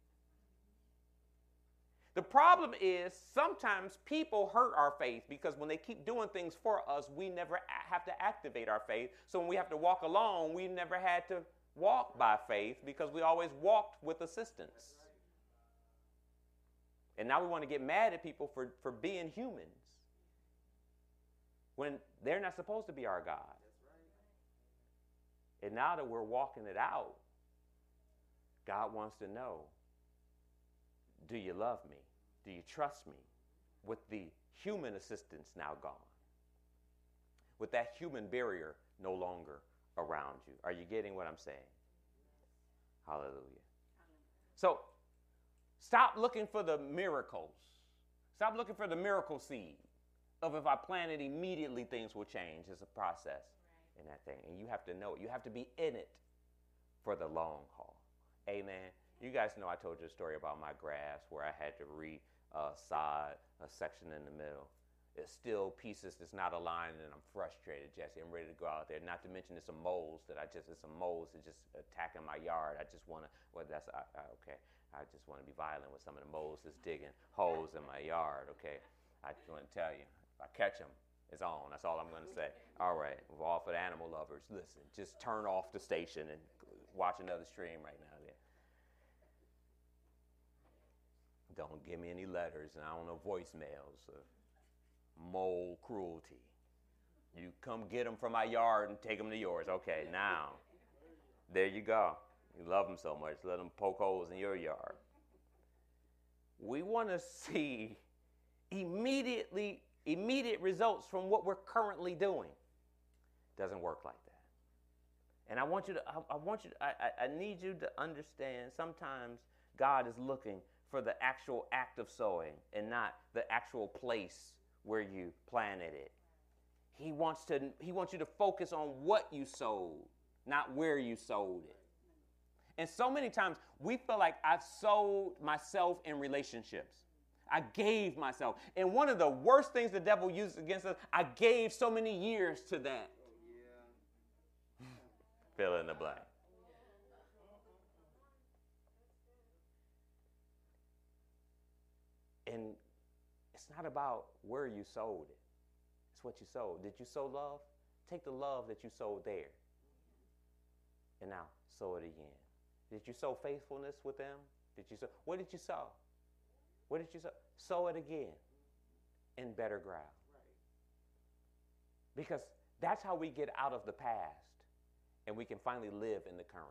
Speaker 2: The problem is sometimes people hurt our faith because when they keep doing things for us, we never have to activate our faith. So when we have to walk alone, we never had to walk by faith because we always walked with assistance. And now we want to get mad at people for, for being humans when they're not supposed to be our God. And now that we're walking it out, God wants to know, do you love me? Do you trust me? With the human assistance now gone. With that human barrier no longer around you. Are you getting what I'm saying? Hallelujah. So, stop looking for the miracles. Stop looking for the miracle seed of if I plant it immediately things will change. It's a process in that thing. And you have to know it. You have to be in it for the long haul. Amen. You guys know I told you a story about my grass where I had to re-sod uh, a section in the middle. It's still pieces that's not aligned and I'm frustrated, Jesse. I'm ready to go out there. Not to mention there's some moles that I just, there's some moles that just attacking my yard. I just want to, well, that's, I, I, okay. I just want to be violent with some of the moles that's digging holes in my yard, okay? I just want to tell you, if I catch them, it's on. That's all I'm going to say. All right, we're all for the animal lovers. Listen, just turn off the station and watch another stream right now. There. Don't give me any letters, and I don't know voicemails of mole cruelty. You come get them from my yard and take them to yours. Okay, now, there you go. You love them so much, let them poke holes in your yard. We want to see immediately, immediate results from what we're currently doing. Doesn't work like that. And I want you to, I, I want you to, I, I need you to understand sometimes God is looking for the actual act of sowing and not the actual place where you planted it. He wants to, he wants you to focus on what you sowed, not where you sowed it. And so many times we feel like I've sold myself in relationships. I gave myself. And one of the worst things the devil uses against us, I gave so many years to that. Fill in the blank. And it's not about where you sowed it. It's what you sowed. Did you sow love? Take the love that you sowed there. And now sow it again. Did you sow faithfulness with them? Did you sow? What did you sow? What did you sow? Sow it again in better ground. Because that's how we get out of the past and we can finally live in the current.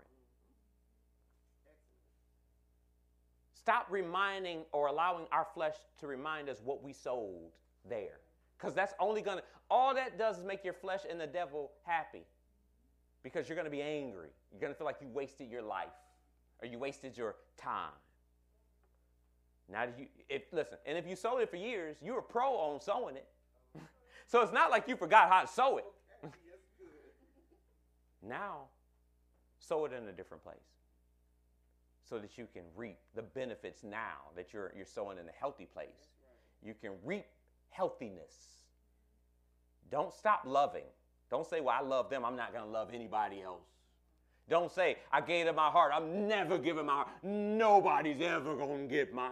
Speaker 2: Stop reminding or allowing our flesh to remind us what we sowed there. Because that's only going to, all that does is make your flesh and the devil happy. Because you're going to be angry. You're going to feel like you wasted your life or you wasted your time. Now, you, if, listen, and if you sowed it for years, you were pro on sowing it. So it's not like you forgot how to sow it. Now, sow it in a different place so that you can reap the benefits now that you're, you're sowing in a healthy place. You can reap healthiness. Don't stop loving. Don't say, well, I love them. I'm not going to love anybody else. Don't say, I gave them my heart. I'm never giving my heart. Nobody's ever going to get my...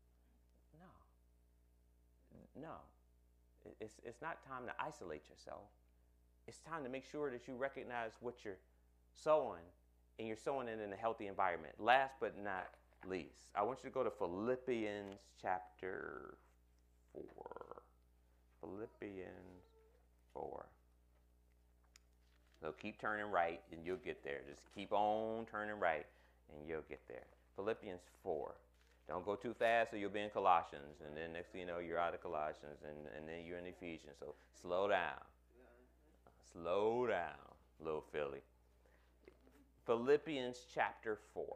Speaker 2: No. No. It's, it's not time to isolate yourself. It's time to make sure that you recognize what you're sowing and you're sowing it in a healthy environment. Last but not least, I want you to go to Philippians chapter four. Philippians four. So keep turning right and you'll get there. Just keep on turning right and you'll get there. Philippians four. Don't go too fast or you'll be in Colossians. And then next thing you know, you're out of Colossians. And, and then you're in Ephesians. So slow down. Slow down, little Philly. Philippians chapter four.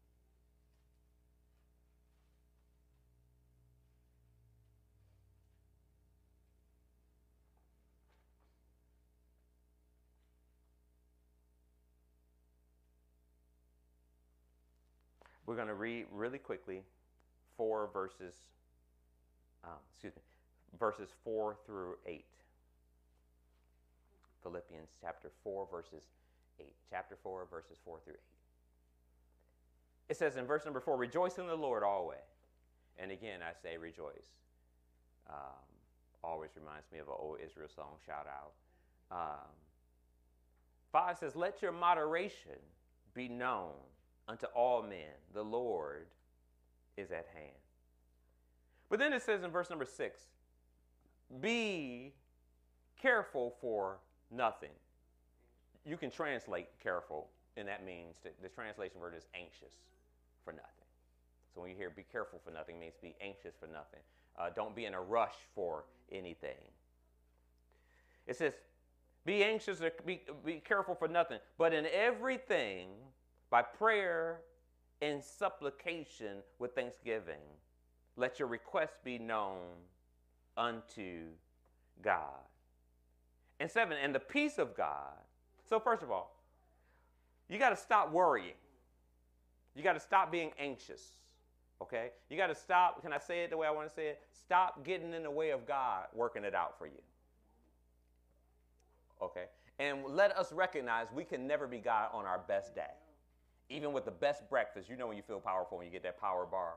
Speaker 2: We're going to read really quickly four verses, um, excuse me, verses four through eight. Philippians chapter four, verses eight. Chapter four, verses four through eight. It says in verse number four, rejoice in the Lord always. And again, I say rejoice. Um, always reminds me of an old Israel song, shout out. Um, five says, let your moderation be known unto all men. The Lord is at hand. But then it says in verse number six, be careful for nothing. You can translate careful, and that means that the translation word is anxious for nothing. So when you hear be careful for nothing, it means be anxious for nothing. Uh, don't be in a rush for anything. It says, be anxious or be, be careful for nothing, but in everything, by prayer and supplication with thanksgiving, let your requests be known unto God. And seven, and the peace of God. So first of all, you got to stop worrying. You got to stop being anxious, okay? You got to stop, can I say it the way I want to say it? Stop getting in the way of God working it out for you, okay? And let us recognize we can never be God on our best day. Even with the best breakfast, you know when you feel powerful when you get that power bar.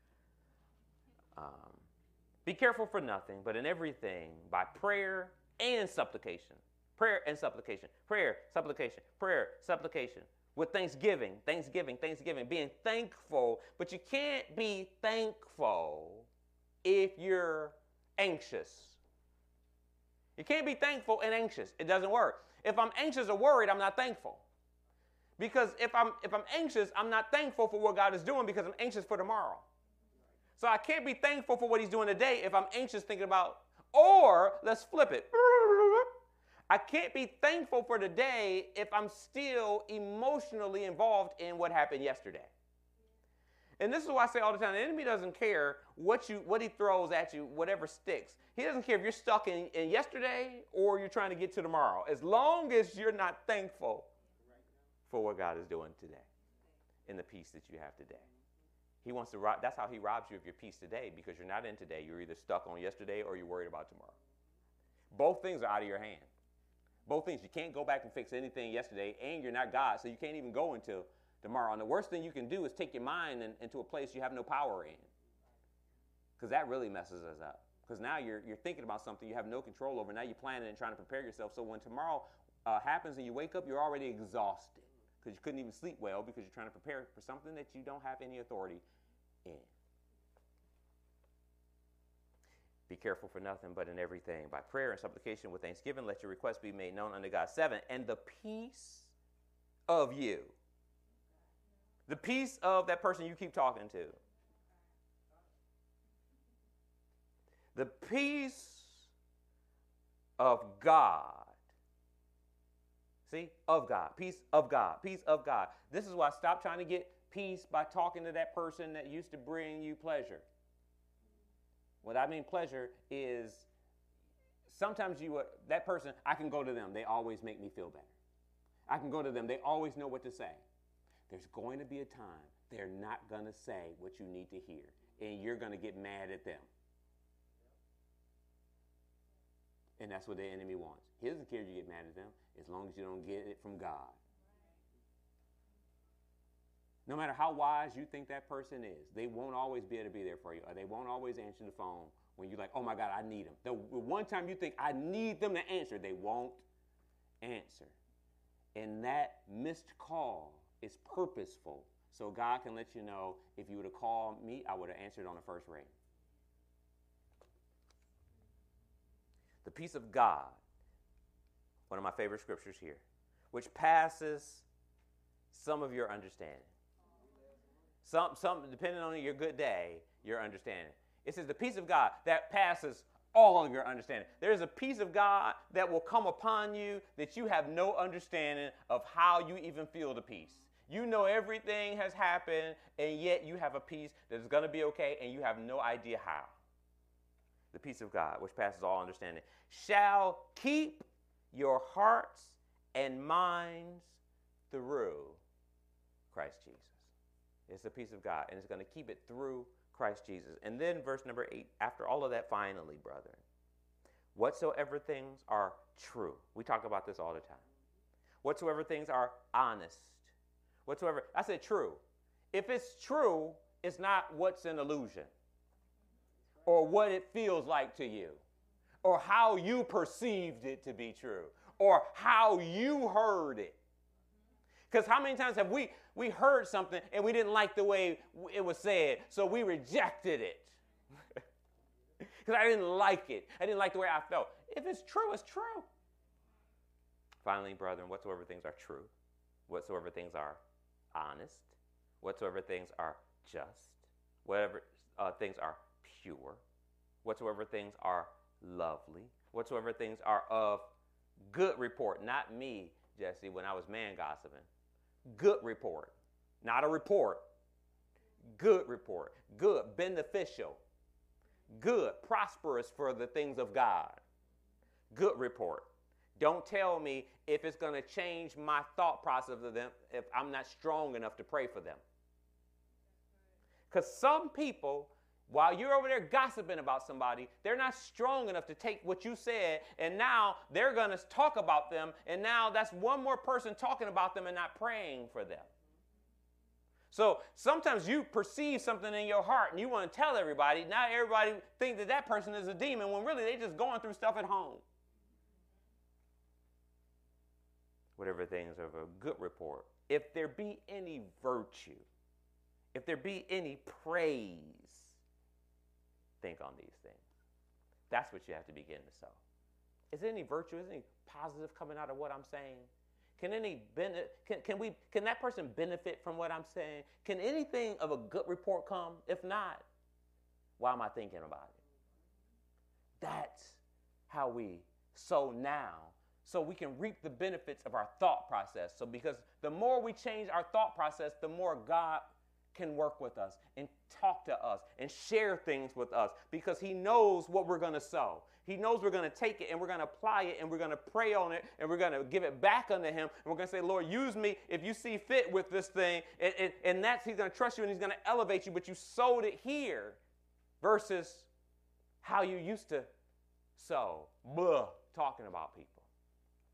Speaker 2: Um, be careful for nothing, but in everything, by prayer and supplication. Prayer and supplication. Prayer, supplication. Prayer, supplication. With thanksgiving, thanksgiving, thanksgiving. Being thankful. But you can't be thankful if you're anxious. You can't be thankful and anxious. It doesn't work. If I'm anxious or worried, I'm not thankful. Because if I'm if I'm anxious, I'm not thankful for what God is doing because I'm anxious for tomorrow. So I can't be thankful for what he's doing today if I'm anxious thinking about, or let's flip it. I can't be thankful for today if I'm still emotionally involved in what happened yesterday. And this is why I say all the time, the enemy doesn't care what you what he throws at you, whatever sticks. He doesn't care if you're stuck in, in yesterday or you're trying to get to tomorrow. As long as you're not thankful for what God is doing today and the peace that you have today. He wants to rob, that's how he robs you of your peace today, because you're not in today. You're either stuck on yesterday or you're worried about tomorrow. Both things are out of your hand. Both things. You can't go back and fix anything yesterday, and you're not God, so you can't even go until tomorrow. And the worst thing you can do is take your mind in, into a place you have no power in, because that really messes us up. Because now you're you're thinking about something you have no control over. Now you're planning and trying to prepare yourself. So when tomorrow uh, happens and you wake up, you're already exhausted because you couldn't even sleep well because you're trying to prepare for something that you don't have any authority in. Be careful for nothing, but in everything, by prayer and supplication with thanksgiving, let your requests be made known unto God. Seven, and the peace of you. The peace of that person you keep talking to. The peace of God. See? Of God. Peace of God. Peace of God. This is why stop trying to get peace by talking to that person that used to bring you pleasure. What I mean pleasure is sometimes you, uh, that person, I can go to them. They always make me feel better. I can go to them. They always know what to say. There's going to be a time they're not going to say what you need to hear, and you're going to get mad at them. And that's what the enemy wants. He doesn't care if you get mad at them as long as you don't get it from God. No matter how wise you think that person is, they won't always be able to be there for you, or they won't always answer the phone when you're like, oh my God, I need them. The one time you think, I need them to answer, they won't answer. And that missed call is purposeful, so God can let you know, if you would have called me, I would have answered on the first ring. The peace of God, one of my favorite scriptures here, which passes some of your understanding. Some, some, depending on your good day, your understanding. It says the peace of God that passes all of your understanding. There is a peace of God that will come upon you that you have no understanding of how you even feel the peace. You know everything has happened, and yet you have a peace that is going to be okay, and you have no idea how. The peace of God, which passes all understanding, shall keep your hearts and minds through Christ Jesus. It's the peace of God, and it's going to keep it through Christ Jesus. And then verse number eight, after all of that, finally, brethren, whatsoever things are true. We talk about this all the time. Whatsoever things are honest. Whatsoever, I said true. If it's true, it's not what's an illusion or what it feels like to you or how you perceived it to be true or how you heard it. Because how many times have we, we heard something and we didn't like the way it was said, so we rejected it. Because I didn't like it. I didn't like the way I felt. If it's true, it's true. Finally, brethren, whatsoever things are true, whatsoever things are honest, whatsoever things are just, whatever uh, things are pure, whatsoever things are lovely, whatsoever things are of good report. Not me, Jesse, when I was man gossiping. Good report, not a report. Good report, good, beneficial, good, prosperous for the things of God. Good report. Don't tell me if it's going to change my thought process of them if I'm not strong enough to pray for them. Because some people, while you're over there gossiping about somebody, they're not strong enough to take what you said, and now they're going to talk about them, and now that's one more person talking about them and not praying for them. So sometimes you perceive something in your heart, and you want to tell everybody. Now everybody thinks that that person is a demon, when really they're just going through stuff at home. Whatever things of a good report. If there be any virtue, if there be any praise, think on these things. That's what you have to begin to sow. Is there any virtue? Is there any positive coming out of what I'm saying? Can any bene- can, can we can that person benefit from what I'm saying? Can anything of a good report come? If not, why am I thinking about it? That's how we sow now, so we can reap the benefits of our thought process. So because the more we change our thought process, the more God can work with us and talk to us and share things with us, because he knows what we're going to sow. He knows we're going to take it and we're going to apply it and we're going to pray on it and we're going to give it back unto him. And we're going to say, Lord, use me if you see fit with this thing. And, and, and that's, he's going to trust you and he's going to elevate you, but you sowed it here versus how you used to sow, blah, talking about people.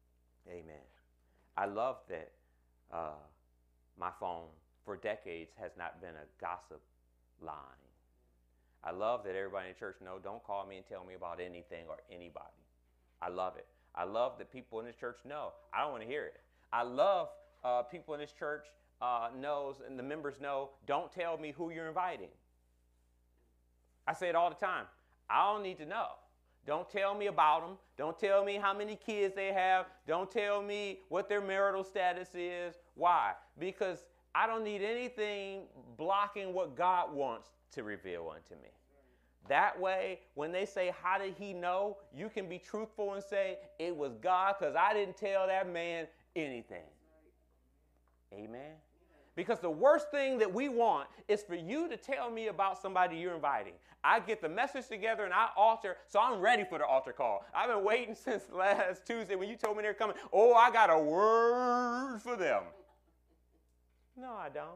Speaker 2: Amen. I love that uh, my phone for decades has not been a gossip line. I love that everybody in the church know, don't call me and tell me about anything or anybody. I love it. I love that people in this church know. I don't want to hear it. I love uh, people in this church uh, knows, and the members know, don't tell me who you're inviting. I say it all the time. I don't need to know. Don't tell me about them. Don't tell me how many kids they have. Don't tell me what their marital status is. Why? Because I don't need anything blocking what God wants to reveal unto me. That way, when they say, how did he know? You can be truthful and say, it was God, because I didn't tell that man anything. Amen. Because the worst thing that we want is for you to tell me about somebody you're inviting. I get the message together and I altar, so I'm ready for the altar call. I've been waiting since last Tuesday when you told me they're coming. Oh, I got a word for them. No, I don't.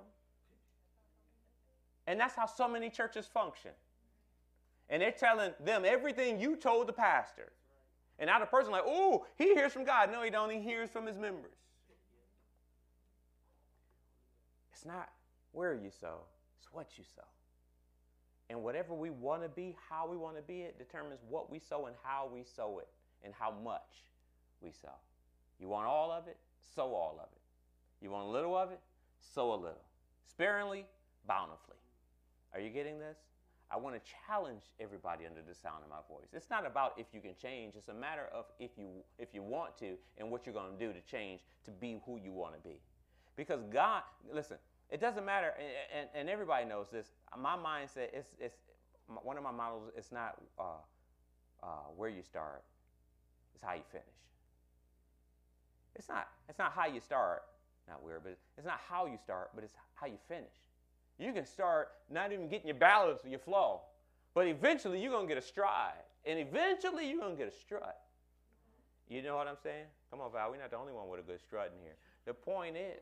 Speaker 2: And that's how so many churches function. And they're telling them everything you told the pastor. And now the person like, oh, he hears from God. No, he don't. He hears from his members. It's not where you sow, it's what you sow. And whatever we want to be, how we want to be, it determines what we sow and how we sow it and how much we sow. You want all of it? Sow all of it. You want a little of it? Sow a little. Sparingly, bountifully. Are you getting this? I want to challenge everybody under the sound of my voice. It's not about if you can change. It's a matter of if you if you want to and what you're going to do to change to be who you want to be. Because God, listen, it doesn't matter, and, and, and everybody knows this. My mindset is, is one of my models. It's not uh, uh, where you start; it's how you finish. It's not. It's not how you start. Not where, but it's not how you start, but it's how you finish. You can start not even getting your balance or your flow, but eventually you're gonna get a stride, and eventually you're gonna get a strut. You know what I'm saying? Come on, Val. We're not the only one with a good strut in here. The point is,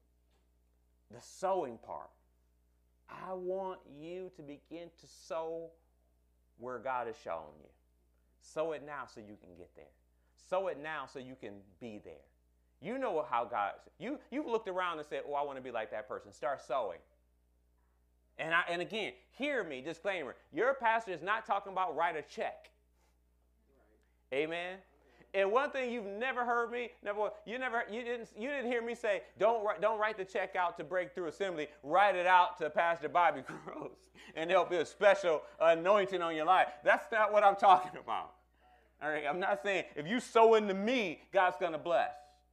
Speaker 2: the sowing part. I want you to begin to sow where God has shown you. Sow it now so you can get there. Sow it now so you can be there. You know how God, you, you've looked around and said, oh, I want to be like that person. Start sowing. And, I, and again, hear me, disclaimer. Your pastor is not talking about write a check. Right. Amen. And one thing you've never heard me, never, you never, you didn't, you didn't hear me say, don't write, don't write the check out to Breakthrough Assembly. Write it out to Pastor Bobby Gross, and there'll be a special anointing on your life. That's not what I'm talking about. All right, I'm not saying if you sow into me, God's gonna bless.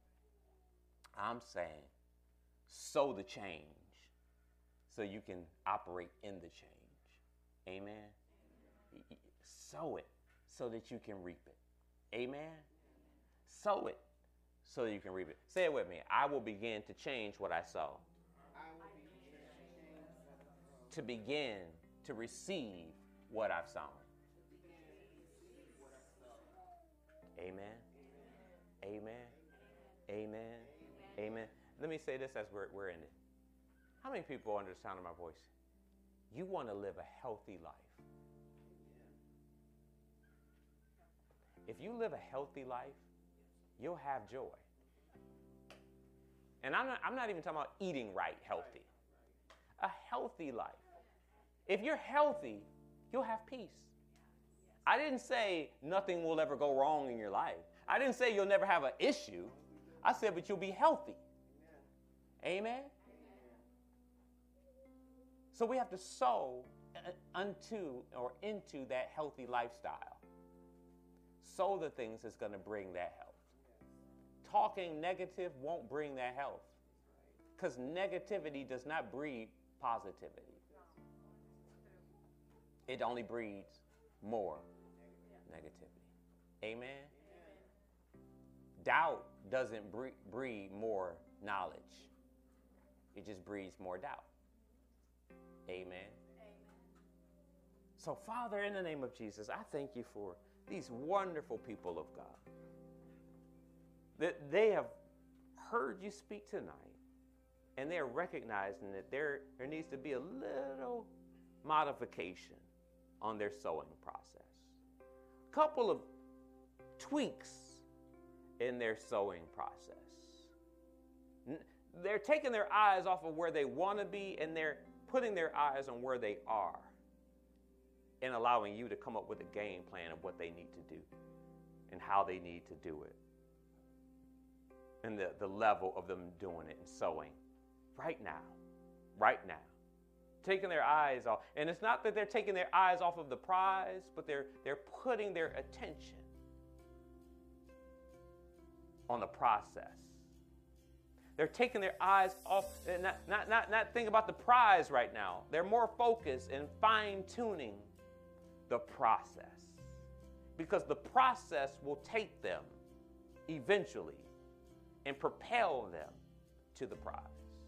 Speaker 2: I'm saying sow the change so you can operate in the change. Amen. Sow it so that you can reap it. Amen. Sow it so you can reap it. Say it with me. I will begin to change what I sow. I will begin to begin to receive what I've sown. Amen. Amen. Amen. Amen. Let me say this as we're, we're in it. How many people under the sound of my voice? You want to live a healthy life. If you live a healthy life, you'll have joy. And I'm not, I'm not even talking about eating right, healthy. A healthy life. If you're healthy, you'll have peace. I didn't say nothing will ever go wrong in your life. I didn't say you'll never have an issue. I said, but you'll be healthy. Amen? Amen? So we have to sow unto or into that healthy lifestyle. Sow the things that's going to bring that health. Talking negative won't bring that health. Because negativity does not breed positivity. It only breeds more negativity. Amen? Doubt doesn't breed more knowledge. It just breeds more doubt. Amen? Amen. So, Father, in the name of Jesus, I thank you for these wonderful people of God. That they have heard you speak tonight, and they're recognizing that there, there needs to be a little modification on their sowing process. A couple of tweaks, in their sowing process. They're taking their eyes off of where they want to be, and they're putting their eyes on where they are, and allowing you to come up with a game plan of what they need to do and how they need to do it, and the, the level of them doing it and sowing right now, right now. Taking their eyes off. And it's not that they're taking their eyes off of the prize, but they're, they're putting their attention on the process. They're taking their eyes off, and not, not, not, not thinking about the prize right now. They're more focused and fine-tuning the process, because the process will take them eventually and propel them to the prize.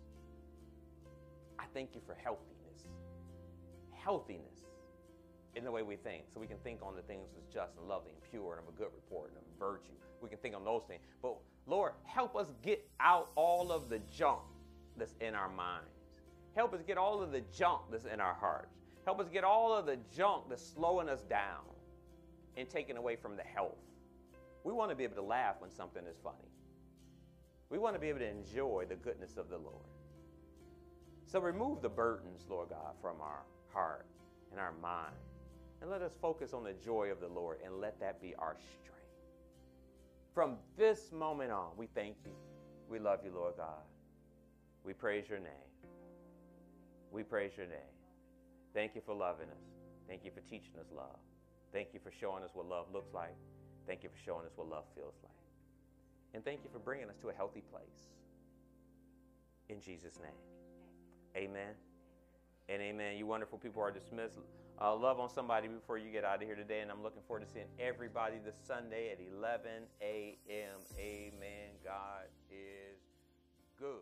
Speaker 2: I thank you for healthiness. Healthiness in the way we think, so we can think on the things that's just and lovely and pure and of a good report and of virtue. We can think on those things. But Lord, help us get out all of the junk that's in our minds. Help us get all of the junk that's in our hearts. Help us get all of the junk that's slowing us down and taking away from the health. We want to be able to laugh when something is funny. We want to be able to enjoy the goodness of the Lord. So remove the burdens, Lord God, from our heart and our mind, and let us focus on the joy of the Lord, and let that be our strength. From this moment on, we thank you. We love you, Lord God. We praise your name. We praise your name. Thank you for loving us. Thank you for teaching us love. Thank you for showing us what love looks like. Thank you for showing us what love feels like. And thank you for bringing us to a healthy place. In Jesus' name, amen and amen. You wonderful people are dismissed. Uh, love on somebody before you get out of here today, and I'm looking forward to seeing everybody this Sunday at eleven a.m. Amen. God is good.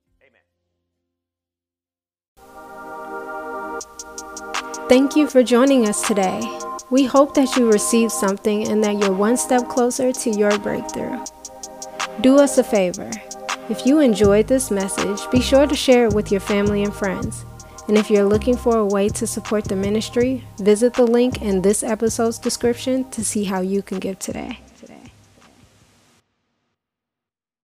Speaker 2: Amen.
Speaker 1: Thank you for joining us today. We hope that you received something and that you're one step closer to your breakthrough. Do us a favor. If you enjoyed this message, be sure to share it with your family and friends. And if you're looking for a way to support the ministry, visit the link in this episode's description to see how you can give today.